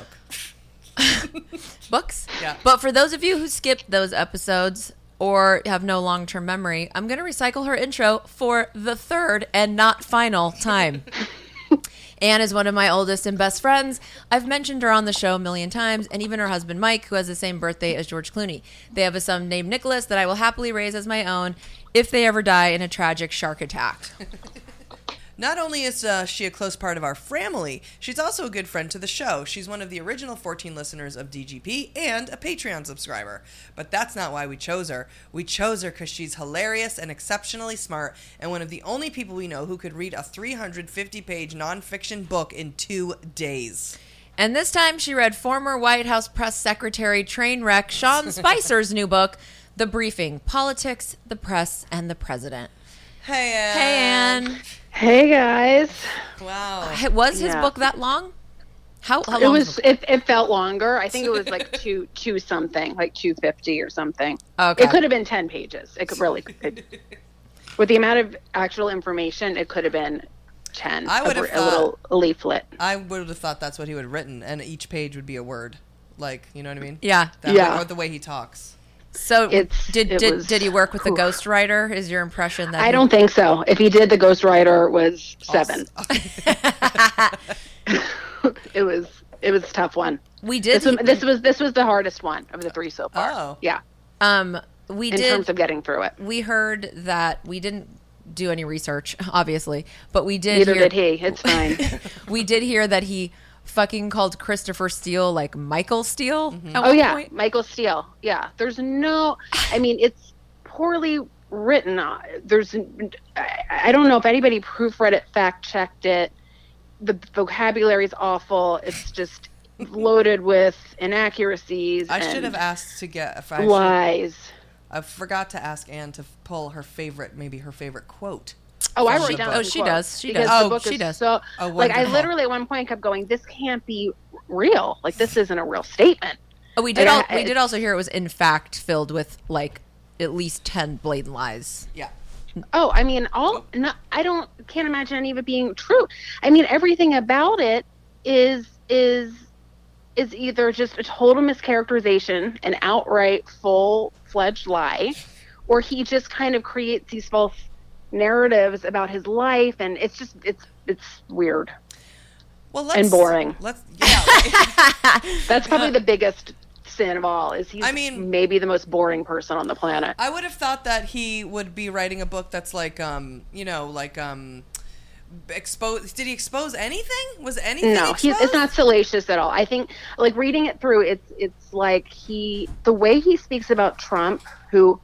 Books? Yeah. But for those of you who skipped those episodes or have no long-term memory, I'm going to recycle her intro for the third and not final time. Anne is one of my oldest and best friends. I've mentioned her on the show a million times, and even her husband, Mike, who has the same birthday as George Clooney. They have a son named Nicholas that I will happily raise as my own if they ever die in a tragic shark attack. Not only is she a close part of our family, she's also a good friend to the show. She's one of the original 14 listeners of DGP and a Patreon subscriber. But that's not why we chose her. We chose her because she's hilarious and exceptionally smart and one of the only people we know who could read a 350-page nonfiction book in 2 days. And this time she read former White House press secretary Trainwreck Sean Spicer's new book, The Briefing: Politics, the Press, and the President. Hey, Anne. Hey, Anne. Hey, guys. Wow. Was his book that long? How long? It was. It felt longer. I think it was like two something, like 250 or something. Okay. It could have been 10 pages. It could really. With the amount of actual information, it could have been 10. I would have a little leaflet. I would have thought that's what he would have written, and each page would be a word. Like, you know what I mean? Yeah. Or the way he talks. So did he work with a ghostwriter? Is your impression that I don't think so. If he did, the ghostwriter was 7. it was a tough one. We did. This was the hardest one of the 3 so far. Oh. Yeah. We in did. terms of getting through it. We heard that we didn't do any research, obviously, but we did. Neither hear, did he. It's fine. We did hear that he fucking called Christopher Steele like Michael Steele. At Oh one yeah, point. Michael Steele. Yeah, there's no. I mean, it's poorly written. There's. I don't know if anybody proofread it, fact checked it. The vocabulary is awful. It's just loaded with inaccuracies. I should and have asked to get lies. I forgot to ask Anne to pull her favorite quote. Oh, I from wrote the down. book. Oh, some she quotes does. She because does. the book She is does. So, Oh, like, I wonderful. literally at one point kept going, "This can't be real. Like, this isn't a real statement." Oh, we did. Like, We did also hear it was in fact filled with like at least 10 blatant lies. Yeah. Oh, I mean, can't imagine any of it being true. I mean, everything about it is either just a total mischaracterization, an outright full-fledged lie, or he just kind of creates these false narratives about his life, and it's just it's weird Well, and boring. Yeah. That's probably the biggest sin of all. Is he's I mean- maybe the most boring person on the planet. I would have thought that he would be writing a book that's like, expose. Did he expose anything? Was anything No, exposed? it's not salacious at all. I think, like, reading it through, it's like the way he speaks about Trump, who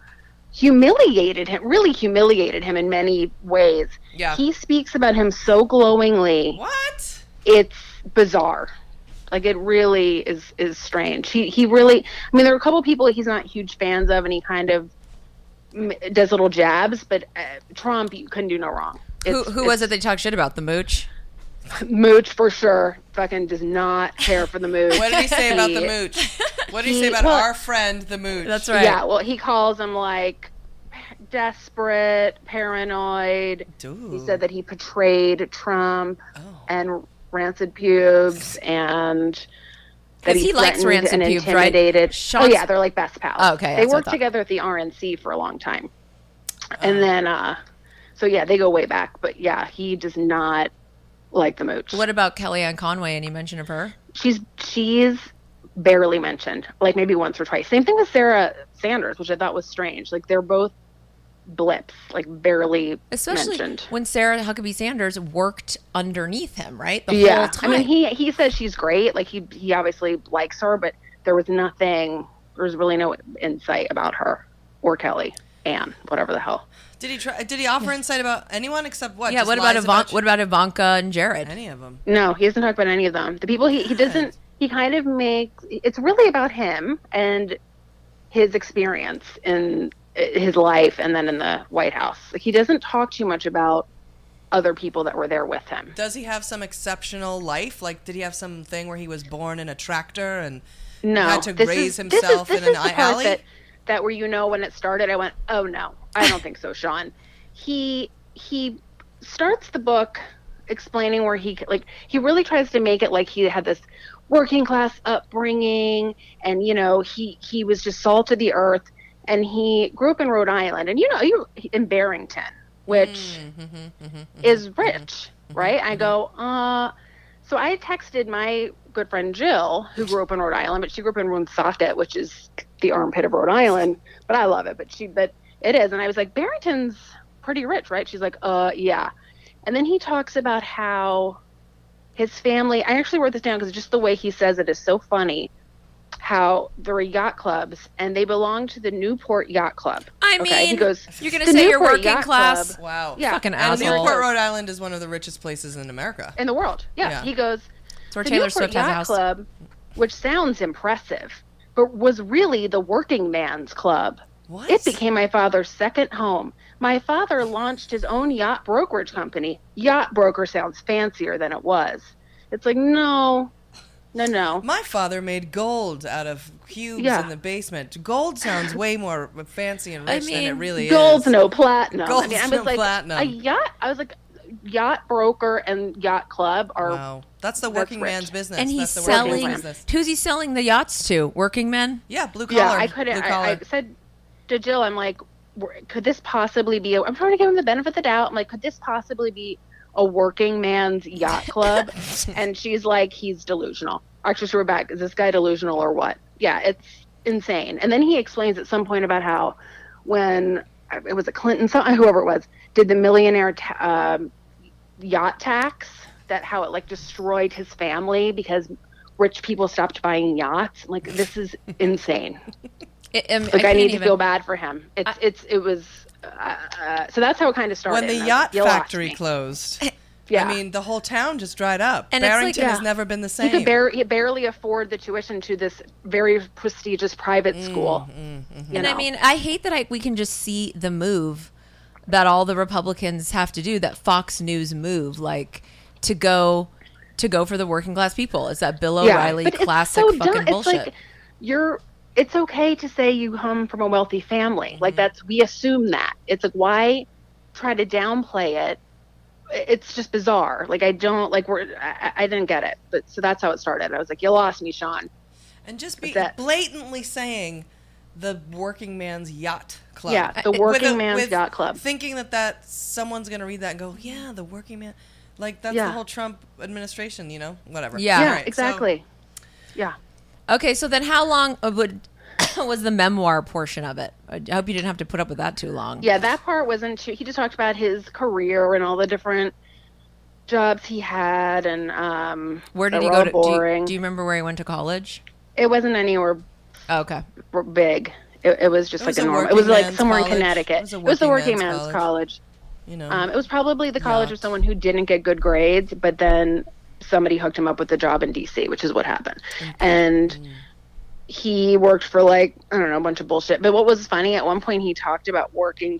really humiliated him in many ways. Yeah. He speaks about him so glowingly. What? It's bizarre. Like, it really is strange. He really, I mean, there are a couple people he's not huge fans of, and he kind of does little jabs, but Trump, you couldn't do no wrong. Who was it they talked shit about? The Mooch? Mooch for sure. Fucking does not care for the Mooch. What did he say about the Mooch? What did he say about our friend, the Mooch? That's right. Yeah, well, he calls him like desperate, paranoid. Dude. He said that he betrayed Trump Oh. and rancid pubes, and that 'Cause he likes threatened rancid and pubes, right? intimidated. Sean's- Oh yeah, they're like best pals. Oh, okay, they that's what I worked thought. together at the RNC for a long time, and then so yeah, they go way back. But yeah, he does not like the Mooch. What about Kellyanne Conway? Any mention of her? She's barely mentioned, like maybe once or twice. Same thing with Sarah Sanders, which I thought was strange. Like, they're both blips, like barely Especially mentioned. when Sarah Huckabee Sanders worked underneath him, right? The Yeah, whole time. I mean, he says she's great. Like, he obviously likes her, but there was really no insight about her or Kelly, Ann, whatever the hell. Did he offer insight about anyone except what? Yeah, Just what about lies Ivanka? What about Ivanka and Jared? any of them? No, he doesn't talk about any of them. The people he doesn't. He kind of makes it's really about him and his experience in his life, and then in the White House. Like, he doesn't talk too much about other people that were there with him. Does he have some exceptional life? Like, did he have something where he was born in a tractor and No, had to this raise is- himself this in an is the part alley? that where, you know, when it started, I went, oh no, I don't think so, Sean. He starts the book explaining where he really tries to make it like he had this working class upbringing, and you know, he was just salt of the earth, and he grew up in Rhode Island, and you know, in Barrington, which is rich, right? I go, so I texted my good friend Jill, who grew up in Rhode Island, but she grew up in Woonsocket, which is the armpit of Rhode Island, but I love it, but it is. And I was like, Barrington's pretty rich, right? She's like, yeah. And then he talks about how his family, I actually wrote this down because just the way he says it is so funny, how there are yacht clubs, and they belong to the Newport Yacht Club. I Okay? He mean, goes, you're gonna "The say you're Newport working Yacht class? Club Wow. Yeah. Fucking and asshole. Newport, Newport Rhode Island is one of the richest places in America. in the world. Yeah. Yeah. He goes, It's where the Taylor Newport Swift has a Yacht house. Club, which sounds impressive, but was really the working man's club. What? It became my father's second home. My father launched his own yacht brokerage company. Yacht broker sounds fancier than it was. It's like, no. My father made gold out of cubes Yeah. in the basement. Gold sounds way more fancy and rich than it mean, really Gold's is. no platinum. Gold's I was no like, platinum. a yacht. I was like, yacht broker and yacht club are. Wow. That's the working rich. man's business. And he's That's the working selling. man's business. Who's he selling the yachts to? Working men? Yeah, blue collar. Yeah, I couldn't. Blue I collar. said to Jill, I'm like, could this possibly be? I'm trying to give him the benefit of the doubt. I'm like, could this possibly be a working man's yacht club. And she's like, he's delusional. Actually, we're back. Is this guy delusional or what? Yeah, it's insane. And then he explains at some point about how when it was a Clinton, whoever it was, did the millionaire yacht tax, that how it like destroyed his family because rich people stopped buying yachts. Like, this is insane. I need to feel bad for him. It was so that's how it kind of started. When the yacht factory closed. Yeah. I mean, the whole town just dried up. And Barrington has never been the same. He could barely afford the tuition to this very prestigious private school. And I mean, I hate that we can just see the move that all the Republicans have to do, that Fox News move, like to go for the working class people. It's that Bill O'Reilly classic fucking bullshit. It's like it's okay to say you come from a wealthy family. Like we assume that. It's like, why try to downplay it? It's just bizarre. Like, I don't like. I didn't get it. But so that's how it started. I was like, you lost me, Sean. And just blatantly saying the working man's yacht club. Yeah, the working man's yacht club. Thinking that someone's going to read that and go, yeah, the working man. Like, that's the whole Trump administration, whatever. Yeah, right, exactly. So. Okay, so then how long was the memoir portion of it? I hope you didn't have to put up with that too long. Yeah, that part wasn't too. He just talked about his career and all the different jobs he had, and where did he go to? Boring. Do you remember where he went to college? It wasn't anywhere. Okay. Big. It was just like a normal. It was like somewhere in Connecticut. It was the working man's college. It was probably the college of someone who didn't get good grades, but then somebody hooked him up with a job in DC, which is what happened. And he worked for a bunch of bullshit. But what was funny, at one point he talked about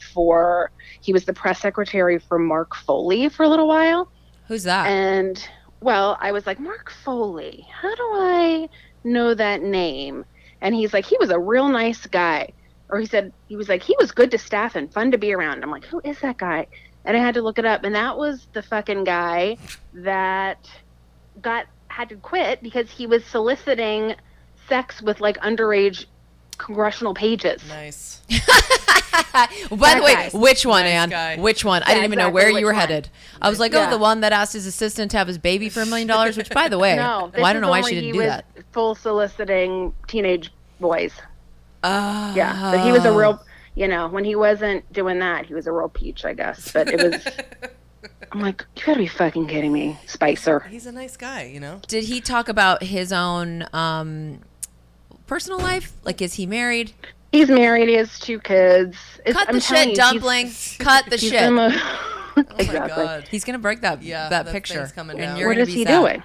he was the press secretary for Mark Foley for a little while. Who's that? And, well, I was like, Mark Foley, how do I know that name? And he's like, he was a real nice guy. Or he was like, he was good to staff and fun to be around. I'm like, who is that guy? And I had to look it up. And that was the fucking guy that had to quit because he was soliciting sex with underage congressional pages. Nice. By the way, which one, Ann? Guy. Which one? I didn't even know where you were headed. I was like, the one that asked his assistant to have his baby for $1 million, which, by the way, I don't know why she didn't do that. Full soliciting teenage boys. Yeah, but he was a real, when he wasn't doing that, he was a real peach, I guess. But it was, I'm like, you gotta be fucking kidding me, Spicer. He's a nice guy, Did he talk about his own personal life? Like, is he married? He's married. He has 2 kids. Cut the shit, Dumpling. Cut the shit. Exactly. God. He's gonna break that picture. Coming down. What is he doing?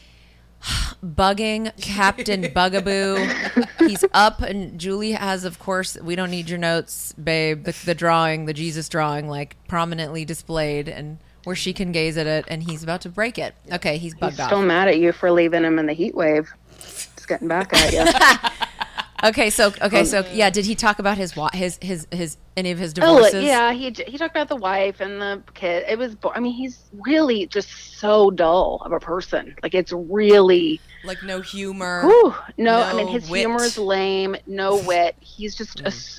Bugging Captain Bugaboo. He's up, and Julie has, of course, we don't need your notes, babe. The drawing, the Jesus drawing, prominently displayed, and where she can gaze at it, and he's about to break it. Okay, he's bugged off. Still mad at you for leaving him in the heat wave. Just getting back at you. Okay, so yeah, did he talk about his any of his divorces? Oh, yeah, he talked about the wife and the kid. It was, he's really just so dull of a person. It's really no humor. Whew, no, his wit. humor is lame. No wit. He's just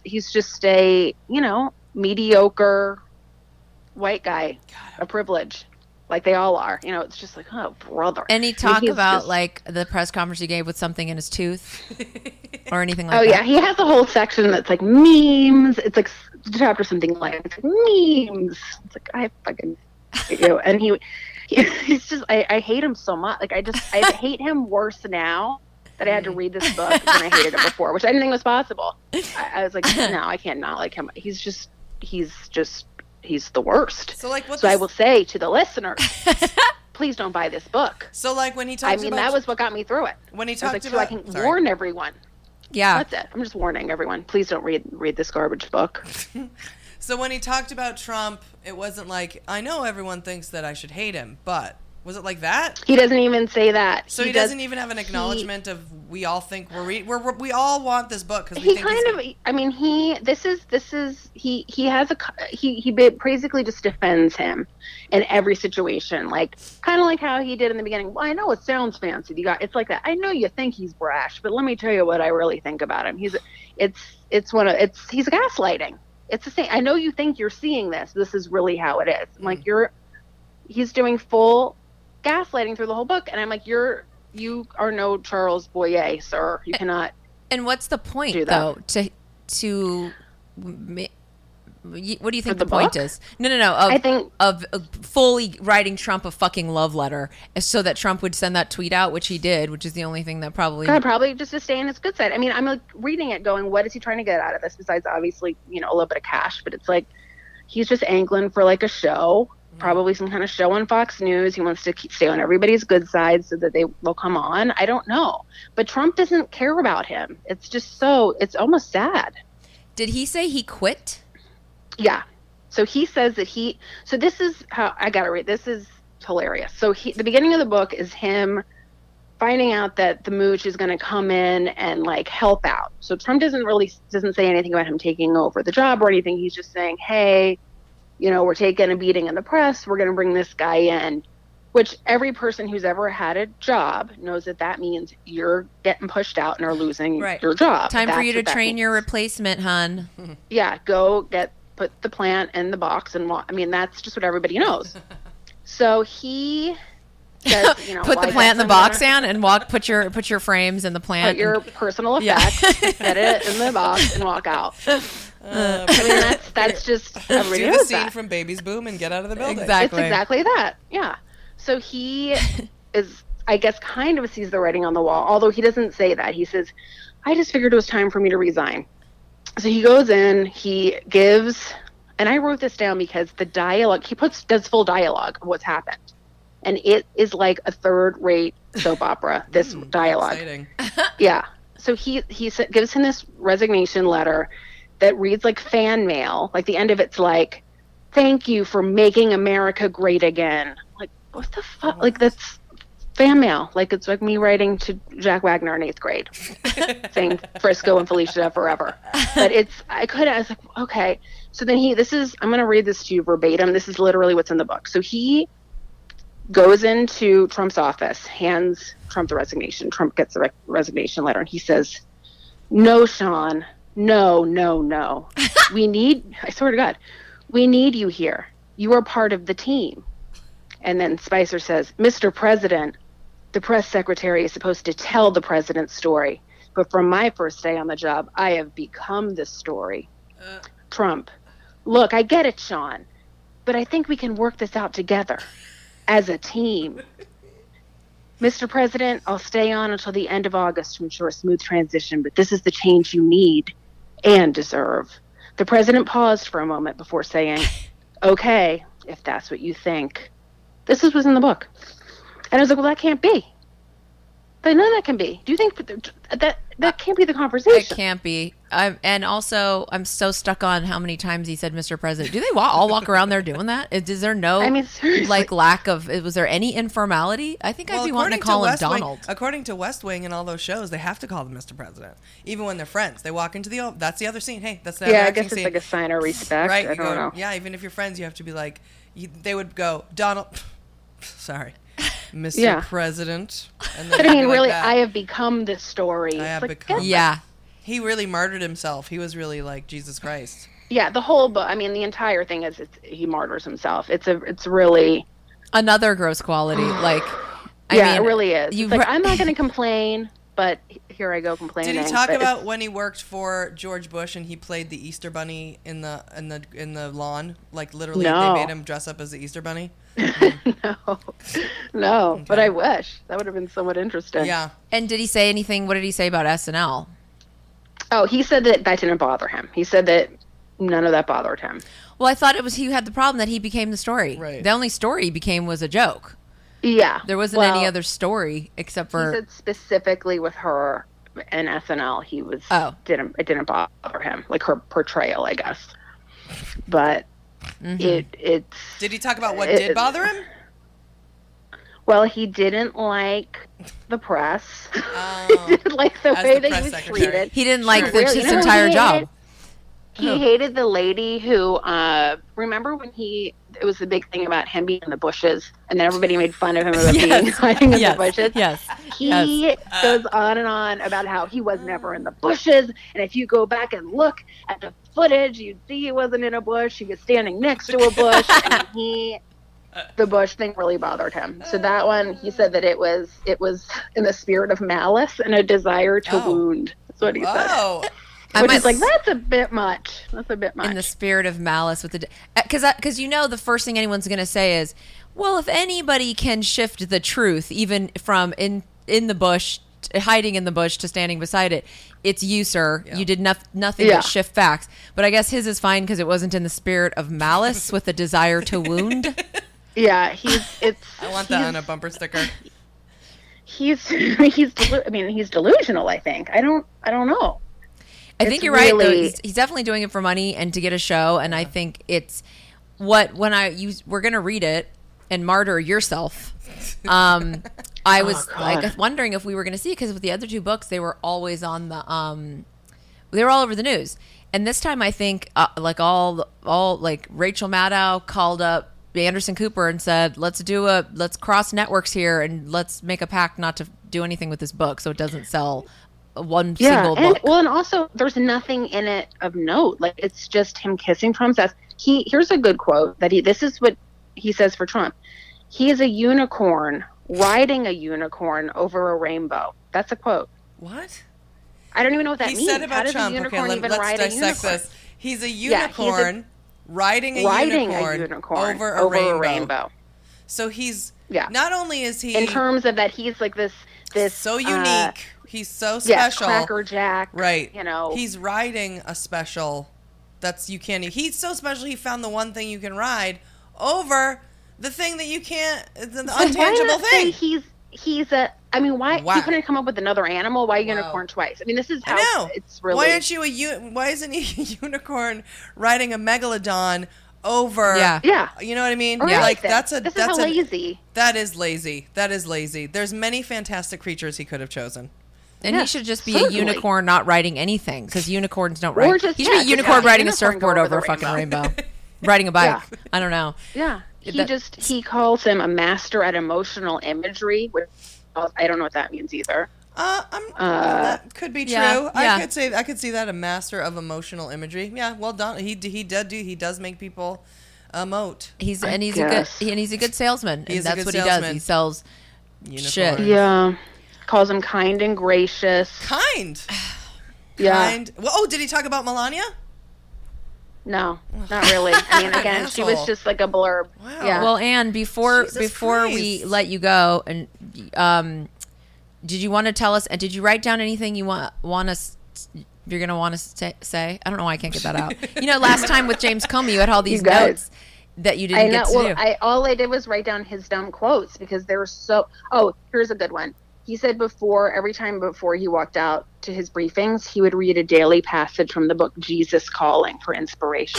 a mediocre white guy, a privilege. Like they all are, it's just like, oh, brother. Any talk about the press conference he gave with something in his tooth or anything like that? Oh, yeah. He has a whole section that's like memes. It's like chapter something it's like memes. It's like, I fucking hate you. And he's just, I hate him so much. I hate him worse now that I had to read this book than I hated it before, which I didn't think was possible. I was like, no, I can't not like him. He's the worst. So I will say to the listeners, please don't buy this book. So when he talks that was what got me through it. When he talked so I can warn everyone. Yeah. That's it. I'm just warning everyone. Please don't read this garbage book. So when he talked about Trump, it wasn't I know everyone thinks that I should hate him, but was it like that? He doesn't even say that. So he doesn't even have an acknowledgement of we all think we all want this book because he basically just defends him in every situation, kind of like how he did in the beginning. Well, I know it sounds fancy. It's like that. I know you think he's brash, but let me tell you what I really think about him. He's gaslighting. It's the same. I know you think you're seeing this. This is really how it is. I'm like, he's doing full gaslighting through the whole book, and I'm like, you are no Charles Boyer, sir. You cannot. And what's the point, do though? that. What do you think the the point book? is? No. I think- of fully writing Trump a fucking love letter so that Trump would send that tweet out, which he did, which is the only thing that probably. God, probably just to stay on his good side. I mean, I'm like reading it, going, what is he trying to get out of this? Besides, obviously, a little bit of cash, but it's like he's just angling for like a show. Probably some kind of show on Fox News. He wants to stay on everybody's good side so that they will come on. I don't know. But Trump doesn't care about him. It's just it's almost sad. Did he say he quit? Yeah. So he says that so this is how I got to read. This is hilarious. So the beginning of the book is him finding out that the mooch is going to come in and like help out. So Trump doesn't say anything about him taking over the job or anything. He's just saying, hey, we're taking a beating in the press. We're going to bring this guy in, which every person who's ever had a job knows that means you're getting pushed out and are losing your job. Time for you to That's what that train your means. replacement, hun. Yeah, go put the plant in the box and walk. I mean, that's just what everybody knows. So he says, Put the plant in the box, Ann, and walk. Put your frames in the plant. Put your personal effects, get it in the box, and walk out. I mean, that's just everybody Do the knows scene that. from Baby's Boom and get out of the building. Exactly. It's exactly that. Yeah. So he is, I guess, kind of sees the writing on the wall, although he doesn't say that. He says, I just figured it was time for me to resign. So he goes in, he gives, and I wrote this down because the dialogue, he does full dialogue of what's happened. And it is like a third-rate soap opera, this dialogue. Exciting. Yeah. So he gives him this resignation letter that reads like fan mail. Like the end of it's like, thank you for making America great again. Like, what the fuck? Like, that's fan mail. Like, it's like me writing to Jack Wagner in 8th grade saying Frisco and Felicia forever. But I was like, okay. So then I'm going to read this to you verbatim. This is literally what's in the book. So he goes into Trump's office, hands Trump the resignation. Trump gets the resignation letter, and he says, no, Sean, no. I swear to God, we need you here. You are part of the team. And then Spicer says, Mr. President, the press secretary is supposed to tell the president's story. But from my first day on the job, I have become this story. Trump, look, I get it, Sean, but I think we can work this out together as a team. Mr. President, I'll stay on until the end of August to ensure a smooth transition, but this is the change you need and deserve. The president paused for a moment before saying, okay, if that's what you think. This was in the book. And I was like, well, that can't be. But none of that can be. Do you think that can't be the conversation? It can't be. And also, I'm so stuck on how many times he said Mr. President. Do they all walk around there doing that? Is there no lack of, was there any informality? I think I'd be wanting to call him Donald. According to West Wing and all those shows, they have to call them Mr. President. Even when they're friends. They walk into that's the other scene. Hey, that's the other I guess it's scene. like a sign of respect. Right? I don't know. Yeah, even if you're friends, you have to be like, they would go, Donald, sorry. Mr. President. And but I mean, really, I have become this story. I have become. Yeah. He really martyred himself. He was really like Jesus Christ. Yeah, the whole book. I mean, the entire thing is he martyrs himself. It's really another gross quality. Like, I mean, it really is. It's like, I'm not going to complain, but here I go complaining. Did he talk about when he worked for George Bush and he played the Easter Bunny in the lawn? Like literally, they made him dress up as the Easter Bunny. No, Okay. but I wish that would have been somewhat interesting. Yeah. And did he say anything? What did he say about SNL? Oh, he said that didn't bother him. He said that none of that bothered him. Well, I thought it was he had the problem that he became the story. Right. The only story he became was a joke. Yeah. There wasn't any other story except for. He said specifically with her and SNL, he was it didn't bother him, like her portrayal, I guess. But it's. Did he talk about what did bother him? Well, he didn't like the press. He didn't like the way that he was treated. He didn't like his You know, entire job. He hated the lady who, remember when it was the big thing about him being in the bushes, and then everybody made fun of him about being hiding in the bushes? Yes. He goes on and on about how he was never in the bushes, and if you go back and look at the footage, you'd see he wasn't in a bush. He was standing next to a bush, and he the Bush thing really bothered him. So that one, he said that it was in the spirit of malice and a desire to wound. That's what he Whoa. said. Which is like, that's a bit much. That's a bit much. In the spirit of malice with the, because the first thing anyone's going to say is, well, if anybody can shift the truth, even from in the bush, hiding in the bush to standing beside it, it's you, sir. Yeah. You did nothing but shift facts. But I guess his is fine because it wasn't in the spirit of malice with a desire to wound. Yeah, I want that on a bumper sticker. He's delusional. I think. I don't know. I think you're right, though. He's definitely doing it for money and to get a show. And I think it's we're going to read it and martyr yourself. I was wondering if we were going to see it because with the other two books, they were always on the they were all over the news. And this time, I think all Rachel Maddow called up Anderson Cooper and said, let's cross networks here and let's make a pact not to do anything with this book so it doesn't sell one single book. Well, and also there's nothing in it of note. Like, it's just him kissing Trump's ass. Here's a good quote this is what he says for Trump. He is a unicorn riding a unicorn over a rainbow. That's a quote. What? I don't even know what that means. He said about How does Trump. a unicorn Okay, even let's ride dissect a unicorn? this. He's a unicorn riding a unicorn over a rainbow. So he's not only is he in terms of that he's like this so unique. He's so special. Cracker Jack. Right. You know. He's riding a special he's so special he found the one thing you can ride over the thing that you can't, the untangible thing. He's a, I mean, why he couldn't come up with another animal? Why unicorn twice? I mean, this is how it's really. Why isn't he a unicorn riding a megalodon over? Yeah. You know what I mean? Yeah. Like This is how lazy. That is lazy. There's many fantastic creatures he could have chosen. And he should just be a unicorn not riding anything because unicorns don't ride. He should be a unicorn riding a surfboard over a fucking rainbow. Riding a bike. I don't know. Yeah. He calls him a master at emotional imagery, which I don't know what that means either. That could be true. Yeah. I could see that, a master of emotional imagery. Yeah, well done. He does make people emote. He's a good salesman. And that's what he does. He sells shit. Yeah. Calls him kind and gracious. Kind. Yeah. Kind. Well, did he talk about Melania? No, not really. I mean, again, she was just like a blurb. Wow. Yeah. Well, Anne, before we let you go, and did you want to tell us? And did you write down anything you want us? You're gonna want to say? I don't know why I can't get that out. Last time with James Comey, you had all these notes that you didn't get to do. All I did was write down his dumb quotes because they were so. Oh, here's a good one. He said every time before he walked out to his briefings, he would read a daily passage from the book Jesus Calling for inspiration.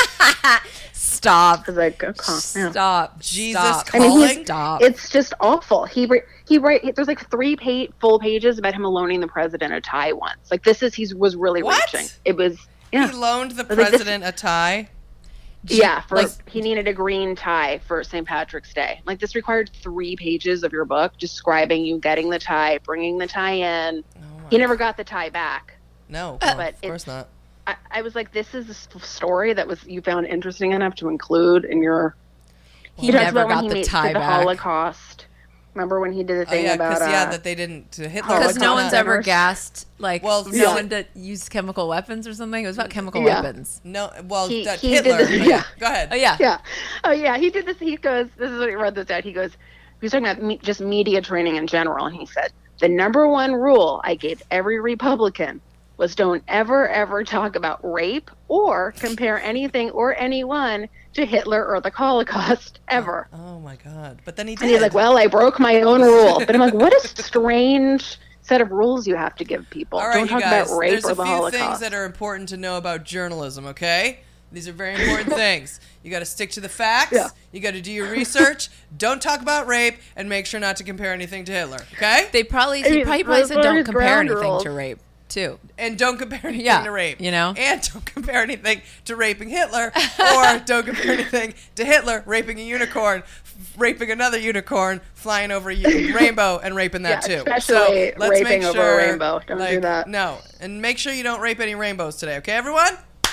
Stop. Stop. Jesus Calling? Stop. It's just awful. There's like 3 full pages about him loaning the president a tie once. Like he was really reaching. It was, He loaned the president a tie? Yeah, he needed a green tie for St. Patrick's Day. Like, this required 3 pages of your book describing you getting the tie, bringing the tie in. He never got the tie back. No, but of course not. I was like, this is a story that you found interesting enough to include in your. He never got the tie back. The Holocaust. Remember when he did the thing about that they didn't to Hitler because no one's ever gassed no one to use chemical weapons or something. It was about chemical weapons. No, well, Hitler. Go ahead. Oh yeah. He did this. He goes. This is what he wrote this out. He goes. He was talking about just media training in general, and he said the number one rule I gave every Republican was don't ever talk about rape or compare anything or anyone to Hitler or the Holocaust ever. Oh my God. But then he did. And he's like, well, I broke my own rule. But I'm like, what a strange set of rules you have to give people. All right, don't talk guys, about rape or the Holocaust. There's a few things that are important to know about journalism, okay? These are very important things. You got to stick to the facts. Yeah. You got to do your research. Don't talk about rape, and make sure not to compare anything to Hitler, okay? He probably said don't compare anything to rape. Too. And don't compare anything to rape. And don't compare anything to raping Hitler, or don't compare anything to Hitler raping a unicorn, raping another unicorn, flying over a rainbow and raping that too. Especially raping over a rainbow. Don't do that. No. And make sure you don't rape any rainbows today, okay, everyone?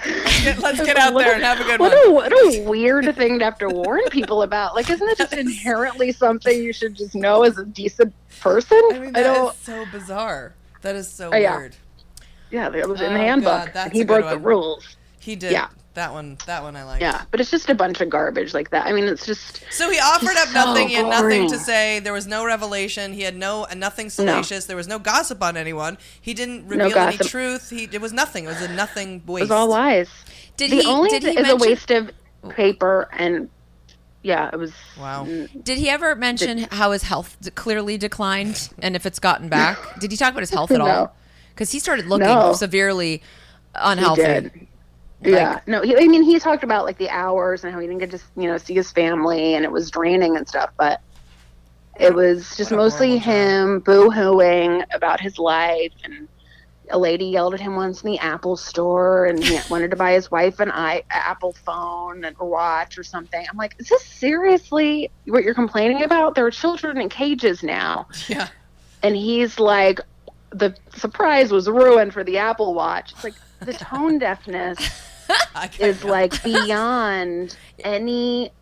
Let's get out there and have a good one. What a weird thing to have to warn people about. Like, isn't it just inherently something you should just know as a decent person? I mean, that is so bizarre. That is so yeah. weird. Yeah, it was in the handbook. that's And he a good broke the one. rules. He did. Yeah. That one I like. Yeah, but it's just a bunch of garbage like that. I mean, it's just... So he offered up so nothing. He had nothing boring. to say. There was no revelation. He had nothing salacious. There was no gossip on anyone. He didn't reveal any gossip. truth. It was nothing. It was a nothing waste. It was all lies. Did the he only did he is a mention, waste of paper, and yeah, it was... Wow. Did he ever mention how his health clearly declined and if it's gotten back? Did he talk about his health at No. all? Because he started looking No. severely unhealthy. He did. Yeah, no, he talked about like the hours and how he didn't get to see his family, and it was draining and stuff. But it was just mostly him boo-hooing about his life. And a lady yelled at him once in the Apple store, and he wanted to buy his wife an Apple phone or watch or something. I'm like, is this seriously what you're complaining about? There are children in cages now. Yeah. And he's like, the surprise was ruined for the Apple Watch. It's like the tone deafness is like beyond any.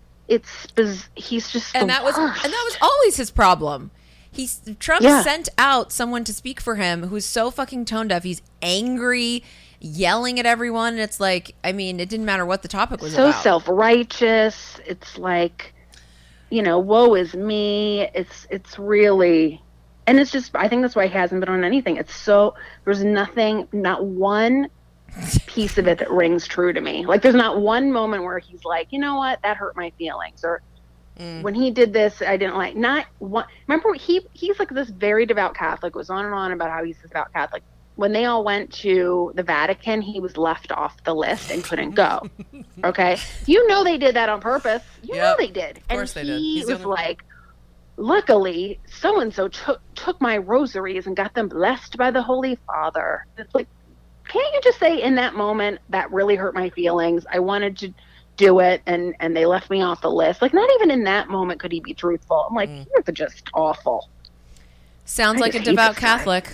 He's just And that was always his problem. Trump sent out someone to speak for him who's so fucking tone deaf. He's angry, yelling at everyone, and it's like, I mean, it didn't matter what the topic was so about. Self-righteous. It's like, woe is me. It's really. And it's just, I think that's why he hasn't been on anything. There's nothing, not one piece of it that rings true to me. Like, there's not one moment where he's like, you know what, that hurt my feelings. Or when he did this, I didn't like, not one. Remember, he's like this very devout Catholic, goes on and on about how he's a devout Catholic. When they all went to the Vatican, he was left off the list and couldn't go. Okay? They did that on purpose. You know they did. Of course they did. He was like, luckily, so-and-so took my rosaries and got them blessed by the Holy Father. It's like, can't you just say in that moment, that really hurt my feelings, I wanted to do it, and they left me off the list? Like, not even in that moment could he be truthful. I'm like, you're just awful. Sounds like a devout Catholic.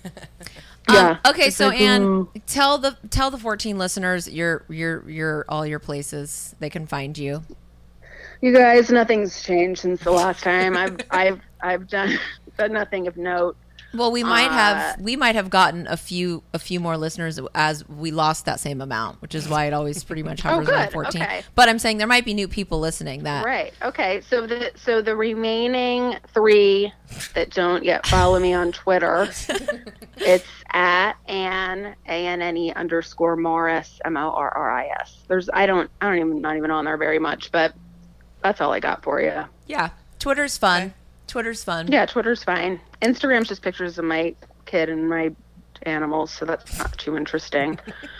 Yeah. Okay, It's so like, Anne, tell the 14 listeners your all your places they can find you. You guys, nothing's changed since the last time. I've done nothing of note. Well, we might have gotten a few more listeners as we lost that same amount, which is why it always pretty much hovers around 14. Okay. But I'm saying there might be new people listening. Right. Okay. So the remaining 3 that don't yet follow me on Twitter, it's at Anne ANNE _ Morris MORRIS. I'm not even on there very much, but that's all I got for you. Yeah, Twitter's fun. Okay. Twitter's fun. Yeah, Twitter's fine. Instagram's just pictures of my kid and my animals, so that's not too interesting.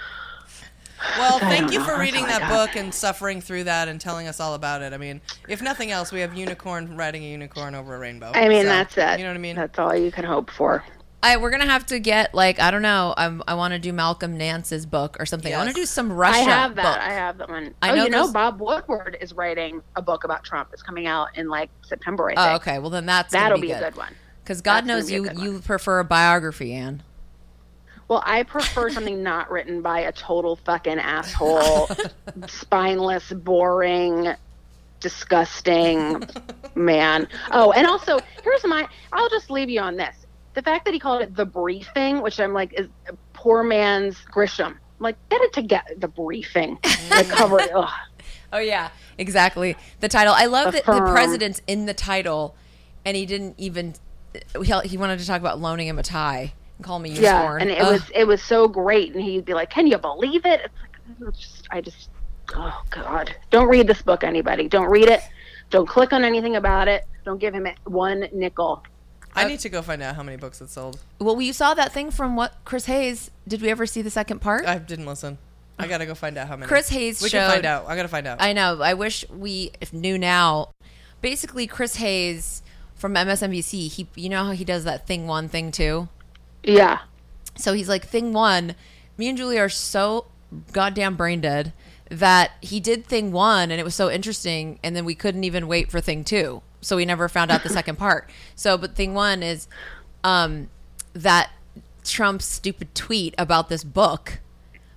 Well, thank you for reading that book and suffering through that and telling us all about it. I mean, if nothing else, we have unicorn riding a unicorn over a rainbow. I mean, that's it. You know what I mean? That's all you can hope for. We're going to have to get, like, I don't know, I want to do Malcolm Nance's book or something. Yes. I want to do some Russia I have that. book. I have that one. I know Bob Woodward is writing a book about Trump. It's coming out in, like, September, I think. Oh, okay. Well, then that'll be a good one. Because God knows you prefer a biography, Anne. Well, I prefer something not written by a total fucking asshole, spineless, boring, disgusting man. Oh, and also, I'll just leave you on this. The fact that he called it The Briefing, which I'm like, is a poor man's Grisham. I'm like, get it together, The Briefing. The cover, ugh. Oh, yeah, exactly. The title. I love that the president's in the title, and he didn't even, he wanted to talk about loaning him a tie and call me unicorn. Yeah, and it was so great. And he'd be like, can you believe it? It's like, oh, God. Don't read this book, anybody. Don't read it. Don't click on anything about it. Don't give him one nickel. I need to go find out how many books it sold. Well, you saw that thing from Chris Hayes. Did we ever see the second part? I didn't listen. I got to go find out how many. Chris Hayes We can find out. I got to find out. I know. I wish if knew now. Basically, Chris Hayes from MSNBC, you know how he does that thing 1, thing 2? Yeah. So he's like, thing 1, me and Julie are so goddamn brain dead that he did thing 1 and it was so interesting, and then we couldn't even wait for thing 2. So we never found out the second part. So, but thing 1 is that Trump's stupid tweet about this book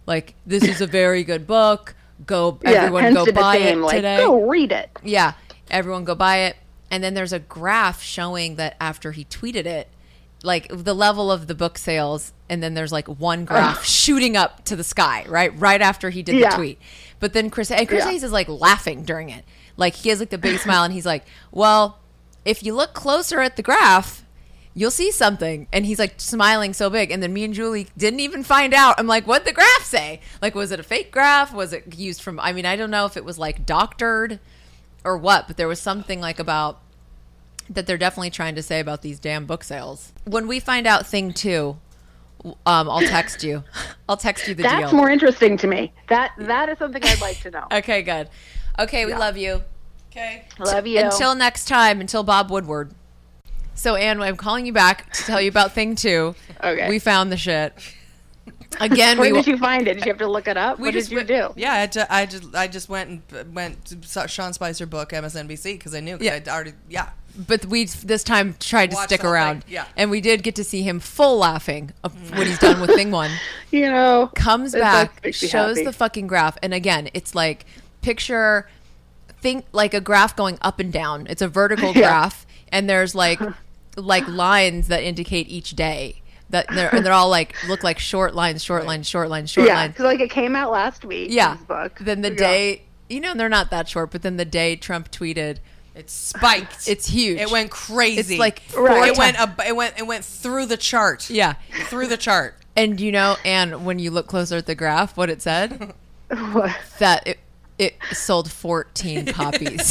Like, this is a very good book. Everyone hence go the buy name, it like, today. go read it. Yeah, everyone go buy it. And then there's a graph showing that after he tweeted it, like the level of the book sales, and then there's like one graph shooting up to the sky, right after he did the tweet. But then Chris Hayes is like laughing during it. Like, he has like the big smile, and he's like, well, if you look closer at the graph, you'll see something. And he's like smiling so big. And then me and Julie didn't even find out. I'm like, what'd the graph say? Like, was it a fake graph? Was it used from, I mean, I don't know if it was like doctored or what, but there was something like about that they're definitely trying to say about these damn book sales. When we find out thing 2, I'll text you. I'll text you the deal. That's more interesting to me. That is something I'd like to know. Okay, good. Okay, we love you. Okay. Love you. Until next time, until Bob Woodward. So, Anne, I'm calling you back to tell you about thing 2. Okay. We found the shit. Again, Where did you find it? Did you have to look it up? What did you do? Yeah, I just went to Sean Spicer book MSNBC because I knew. I'd already But we this time tried to Watch stick the whole around. thing. Yeah. And we did get to see him full laughing when he's done with thing 1. You know, Comes it back, makes me shows happy. the fucking graph. And again, it's like think like a graph going up and down. It's a vertical graph. And there's like lines that indicate each day. They're all like look like short lines. Yeah, because like it came out last week. Yeah. This book. Then the day, they're not that short, but then the day Trump tweeted, it spiked. It's huge. It went crazy. It's like it went through the chart. Yeah, through the chart. And and when you look closer at the graph, what it said What? that it sold 14 copies.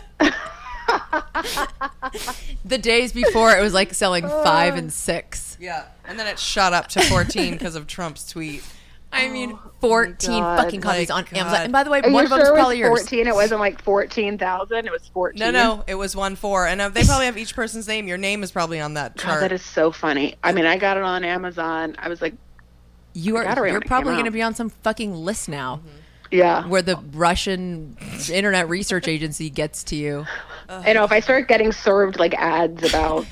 The days before, it was like selling 5 and 6. Yeah, and then it shot up to 14 because of Trump's tweet. I mean, 14 fucking copies on Amazon. And by the way, Are one you of them's sure it probably was yours. 14? It wasn't like 14,000. It was 14. No, it was 1-4, and they probably have each person's name. Your name is probably on that chart. God, that is so funny. I mean, I got it on Amazon. I was like, You're when it probably came going to out. be on some fucking list now. yeah. Where the Russian Internet Research Agency gets to you. I know if I start getting served like ads about,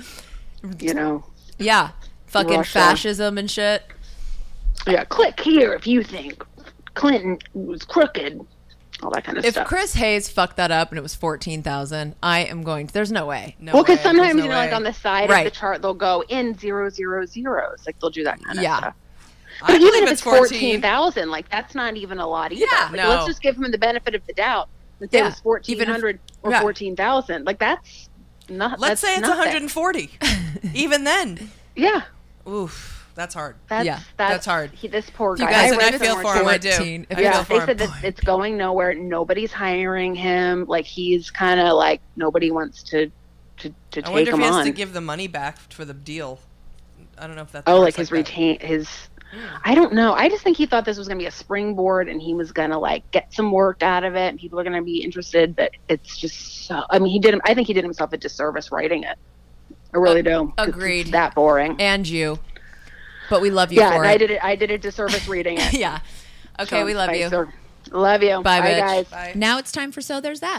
Yeah. Fucking Russia. fascism and shit. Yeah, click here if you think Clinton was crooked. All that kind of If stuff. Chris Hayes fucked that up and it was 14,000, I am going to. There's no way. No well, because way. sometimes, There's no like way. on the side Right. of the chart, they'll go in 000 zeros. Like they'll do that kind of Yeah. stuff. I But even believe if it's it's 14,000, like that's not even a lot either. Yeah, Like, no. let's just give him the benefit of the doubt and say Yeah, it was 1,400 or yeah. 14,000. Like that's not. Let's that's say it's nothing. 140. Even then, Yeah, oof, that's hard. that's Yeah. That's hard. This poor You guy. guys, and read I feel somewhere for him. I too. do. 14. I Yeah, feel for they him. said that it's going nowhere. Nobody's hiring him. Like he's kind of like nobody wants to I take wonder if him he has on. to give the money back for the deal. I don't know if that's Oh, works like his that. retain his. I don't know. I just think he thought this was going to be a springboard, and he was going to like get some work out of it, and people are going to be interested. But it's just so. I mean, I think he did himself a disservice writing it. I really do. 'Cause Agreed. It's that boring. And you. But we love you Yeah, for and it. I did a disservice reading it. Yeah. Okay, Sean we love you. Spicer. Love you. Bye, bitch. guys. Bye. Now it's time for So There's That.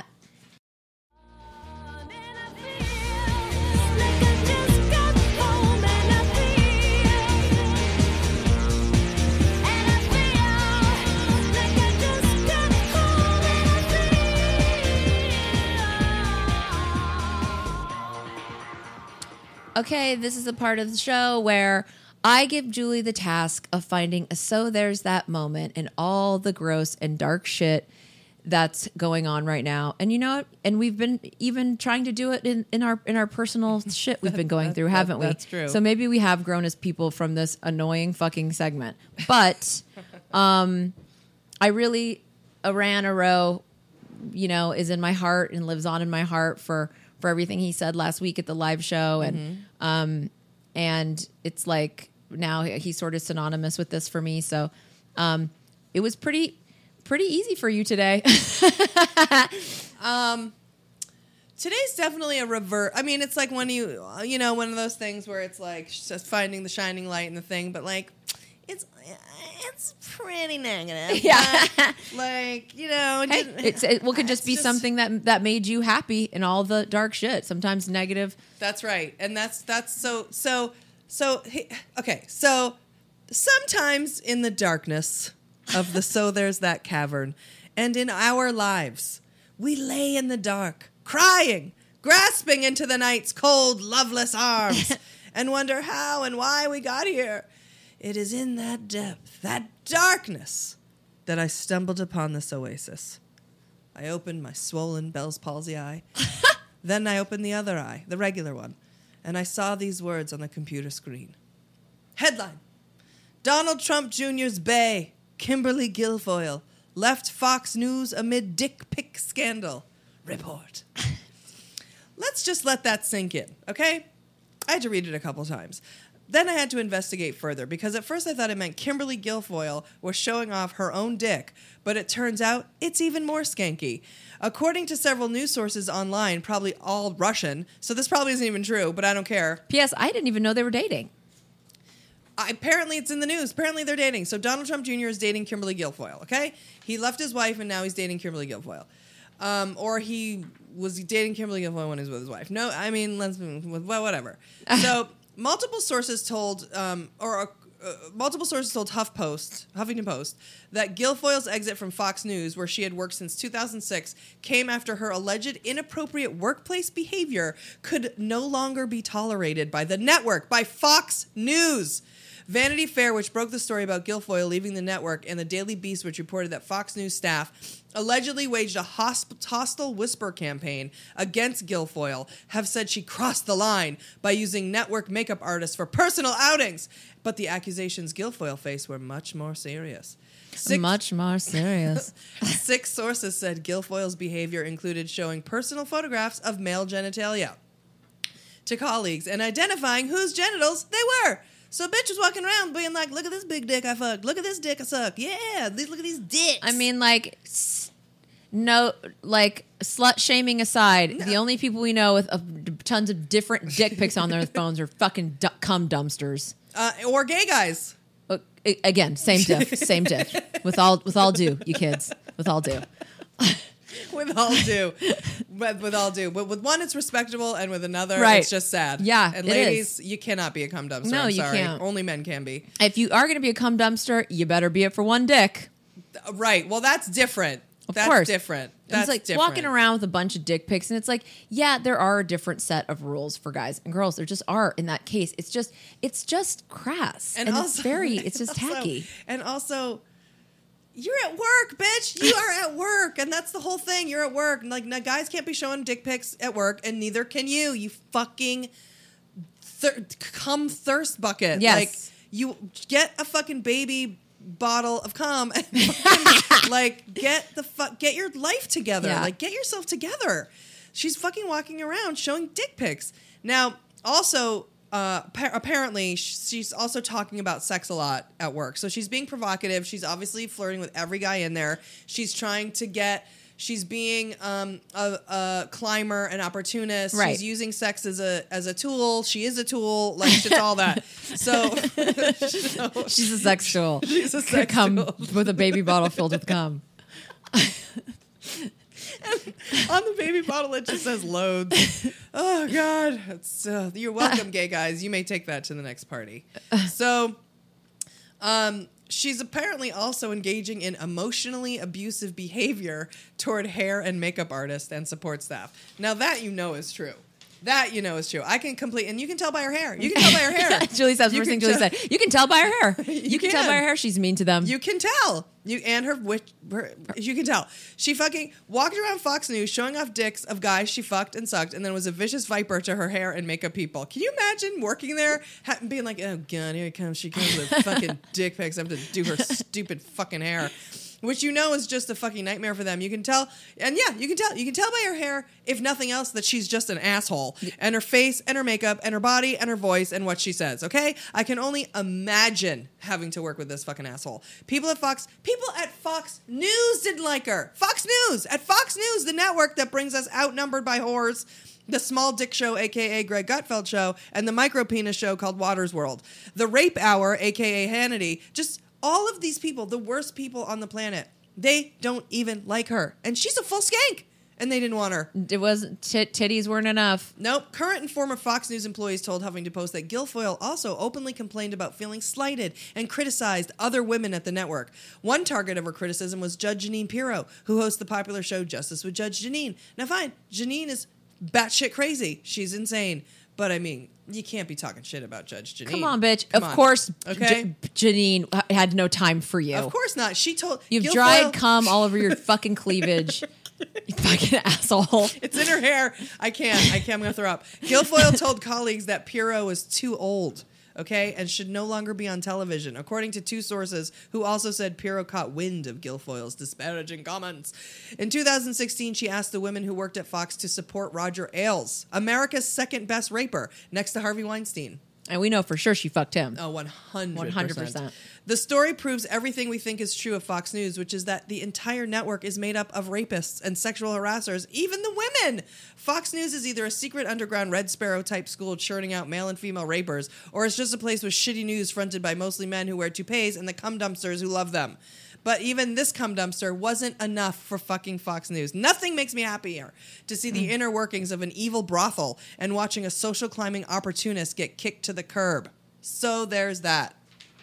Okay, this is a part of the show where I give Julie the task of finding a So There's That moment in all the gross and dark shit that's going on right now. And you know what? And we've been even trying to do it in our personal shit we've been going through, haven't we? That's true. So maybe we have grown as people from this annoying fucking segment. But I really, Aran Aro, is in my heart and lives on in my heart for everything he said last week at the live show. And and it's like now he's sort of synonymous with this for me. So it was pretty easy for you today. Today's definitely a revert. I mean, it's like when one of those things where it's like just finding the shining light in the thing, but like it's pretty negative. Yeah. But, like, It could just be something that made you happy in all the dark shit. Sometimes negative. That's right. And that's so okay. So sometimes in the darkness, of the So There's That cavern, and in our lives, we lay in the dark, crying, grasping into the night's cold, loveless arms, and wonder how and why we got here. It is in that depth, that darkness, that I stumbled upon this oasis. I opened my swollen Bell's palsy eye. Then I opened the other eye, the regular one, and I saw these words on the computer screen. Headline: Donald Trump Jr.'s bae, Kimberly Guilfoyle, left Fox News amid dick pic scandal. Report. Let's just let that sink in, okay? I had to read it a couple times. Then I had to investigate further, because at first I thought it meant Kimberly Guilfoyle was showing off her own dick, but it turns out it's even more skanky. According to several news sources online, probably all Russian, so this probably isn't even true, but I don't care. P.S. I didn't even know they were dating. Apparently it's in the news. Apparently they're dating. So Donald Trump Jr. is dating Kimberly Guilfoyle, okay? He left his wife and now he's dating Kimberly Guilfoyle. Or he was dating Kimberly Guilfoyle when he was with his wife. No, I mean, well, whatever. So multiple sources told Huffington Post, that Guilfoyle's exit from Fox News, where she had worked since 2006, came after her alleged inappropriate workplace behavior could no longer be tolerated by the network, by Fox News. Vanity Fair, which broke the story about Guilfoyle leaving the network, and the Daily Beast, which reported that Fox News staff allegedly waged a hostile whisper campaign against Guilfoyle, have said she crossed the line by using network makeup artists for personal outings. But the accusations Guilfoyle faced were much more serious. Much more serious. 6 sources said Guilfoyle's behavior included showing personal photographs of male genitalia to colleagues and identifying whose genitals they were. So bitch was walking around being like, look at this big dick I fucked. Look at this dick I sucked. Yeah, look at these dicks. I mean, like, no, like, slut shaming aside, the only people we know with tons of different dick pics on their phones are fucking cum dumpsters. Or gay guys. Again, same diff. With all due, you kids. With all due. With all due. With all due. But with one, it's respectable, and with another, right. It's just sad. Yeah, and it ladies, is. you cannot be a cum dumpster. No, I'm you sorry. can't. Only men can be. If you are going to be a cum dumpster, you better be it for one dick. Right. Well, that's different. Of course. Different. It's like different. walking around with a bunch of dick pics, and it's like, yeah, there are a different set of rules for guys and girls. There just are in that case. It's just crass, and also, it's just tacky. And also, you're at work, bitch. You are at work, and that's the whole thing. You're at work. Like, now, guys can't be showing dick pics at work, and neither can you. You fucking cum thirst bucket. Yes. Like, you get a fucking baby bottle of cum and fucking, like, get your life together. Yeah. Like, get yourself together. She's fucking walking around showing dick pics. Now, also, apparently she's also talking about sex a lot at work. So she's being provocative. She's obviously flirting with every guy in there. She's being a climber, an opportunist. Right. She's using sex as a tool. She is a tool. Like, it's all that. So She's a sex tool. She's a sex cum tool. with a baby bottle filled with cum. On the baby bottle, it just says loads. Oh, God. It's, you're welcome, gay guys. You may take that to the next party. So, she's apparently also engaging in emotionally abusive behavior toward hair and makeup artists and support staff. Now, that is true. I can complete, and you can tell by her hair. You can tell by her hair. Julie said, first thing Julie said, you can tell by her hair. You can tell by her hair she's mean to them. You can tell. You can tell. She fucking walked around Fox News showing off dicks of guys she fucked and sucked, and then was a vicious viper to her hair and makeup people. Can you imagine working there and being like, oh, God, here it comes. She comes with fucking dick pics. I have to do her stupid fucking hair. Which is just a fucking nightmare for them. You can tell, and yeah, you can tell. You can tell by her hair, if nothing else, that she's just an asshole. And her face, and her makeup, and her body, and her voice, and what she says, okay? I can only imagine having to work with this fucking asshole. People at Fox News didn't like her. At Fox News, the network that brings us Outnumbered by Whores, the Small Dick Show, a.k.a. Greg Gutfeld Show, and the Micro Penis Show called Water's World. The Rape Hour, a.k.a. Hannity, just all of these people, the worst people on the planet, they don't even like her. And she's a full skank. And they didn't want her. It wasn't titties weren't enough. Nope. Current and former Fox News employees told Huffington Post that Guilfoyle also openly complained about feeling slighted and criticized other women at the network. One target of her criticism was Judge Jeanine Pirro, who hosts the popular show Justice with Judge Jeanine. Now, fine, Jeanine is batshit crazy. She's insane. But, I mean, you can't be talking shit about Judge Jeanine. Come on, bitch. Of course, okay? Jeanine had no time for you. Of course not. She told... You've Guilfoyle, dried cum all over your fucking cleavage. You fucking asshole. It's in her hair. I can't. I'm going to throw up. Guilfoyle told colleagues that Pirro is too old, okay, and should no longer be on television, according to two sources who also said Pirro caught wind of Guilfoyle's disparaging comments. In 2016, she asked the women who worked at Fox to support Roger Ailes, America's second best raper, next to Harvey Weinstein. And we know for sure she fucked him. Oh, 100%. 100%. The story proves everything we think is true of Fox News, which is that the entire network is made up of rapists and sexual harassers, even the women. Fox News is either a secret underground Red Sparrow type school churning out male and female rapers, or it's just a place with shitty news fronted by mostly men who wear toupees and the cum dumpsters who love them. But even this cum dumpster wasn't enough for fucking Fox News. Nothing makes me happier to see the inner workings of an evil brothel and watching a social climbing opportunist get kicked to the curb. So there's that.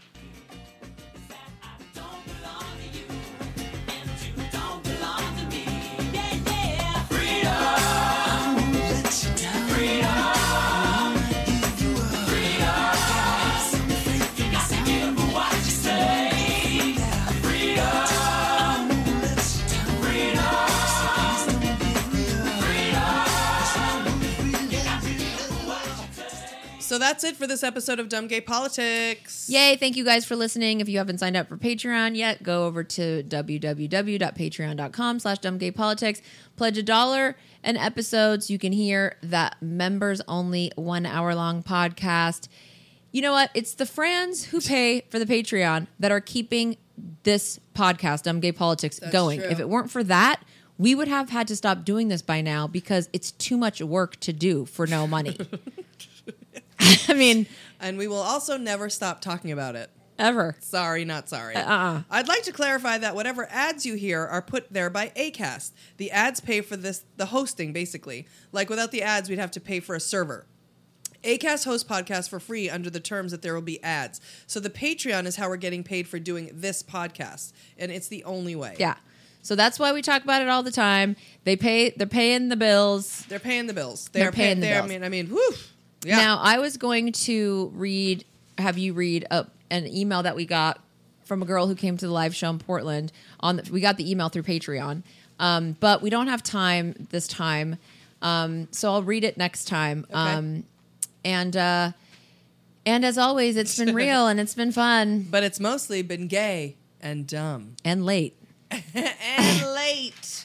So that's it for this episode of Dumb Gay Politics. Yay, thank you guys for listening. If you haven't signed up for Patreon yet, go over to www.patreon.com/dumbgaypolitics. Pledge $1 an episode so you can hear that members-only 1 hour-long podcast. You know what? It's the friends who pay for the Patreon that are keeping this podcast, Dumb Gay Politics, going. True. If it weren't for that, we would have had to stop doing this by now because it's too much work to do for no money. I mean... And we will also never stop talking about it. Ever. Sorry, not sorry. I'd like to clarify that whatever ads you hear are put there by Acast. The ads pay for the hosting, basically. Like, without the ads, we'd have to pay for a server. Acast hosts podcasts for free under the terms that there will be ads. So the Patreon is how we're getting paid for doing this podcast. And it's the only way. Yeah. So that's why we talk about it all the time. They're paying the bills. They're paying the bills. They're paying the bills. I mean, whew. Yeah. Now, I was going to have you read an email that we got from a girl who came to the live show in Portland. We got the email through Patreon, but we don't have time this time, so I'll read it next time. Okay. And as always, it's been real and it's been fun. But it's mostly been gay and dumb. And late. And late.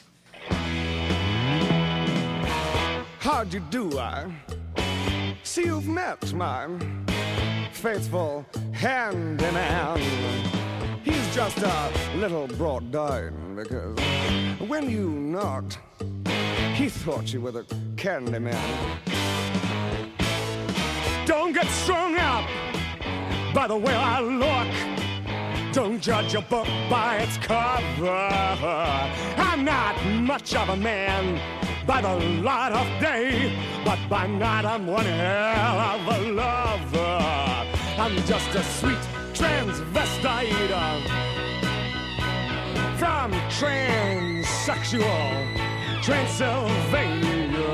How'd you do, I see you've met my faithful hand-in-hand. He's just a little brought down because when you knocked, he thought you were the candy man. Don't get strung up by the way I look. Don't judge a book by its cover. I'm not much of a man by the light of day, but by night I'm one hell of a lover. I'm just a sweet transvestite from transsexual Transylvania.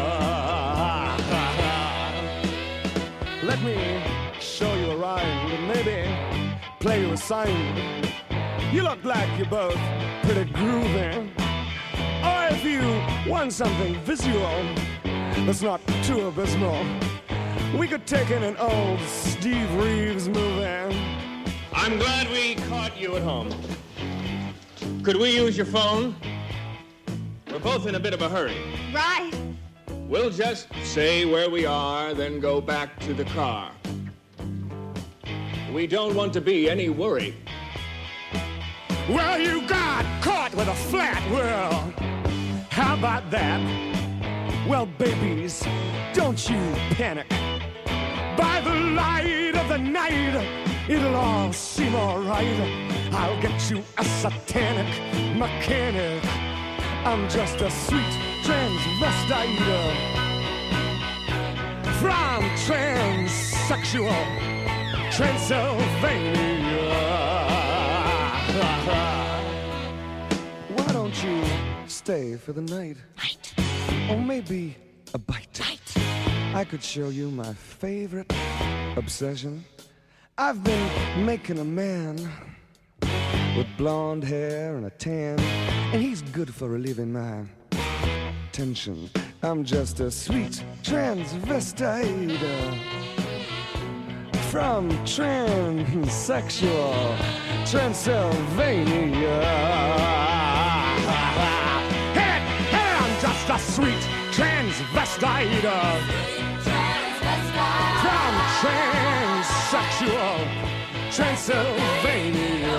Let me show you around and maybe play you a sign. You look like you're both pretty groovy. Or if you want something visual that's not too abysmal, we could take in an old Steve Reeves movie. I'm glad we caught you at home. Could we use your phone? We're both in a bit of a hurry. Right. We'll just say where we are, then go back to the car. We don't want to be any worry. Well, you got caught with a flat world. How about that? Well, babies, don't you panic. By the light of the night, it'll all seem all right. I'll get you a satanic mechanic. I'm just a sweet transvestite from transsexual Transylvania. Why don't you stay for the night? Or maybe a bite. I could show you my favorite obsession. I've been making a man with blonde hair and a tan, and he's good for relieving my tension. I'm just a sweet transvestite from transsexual Transylvania. Hey, I'm just a sweet transvestite from transsexual Transylvania.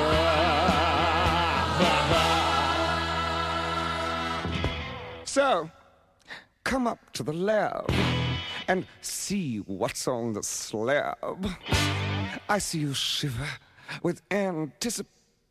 So, come up to the lab and see what's on the slab. I see you shiver with anticipation.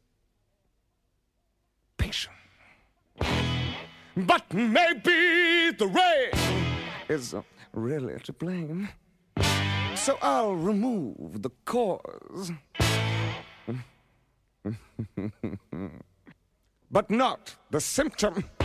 But maybe the rain is really to blame. So I'll remove the cause. But not the symptom.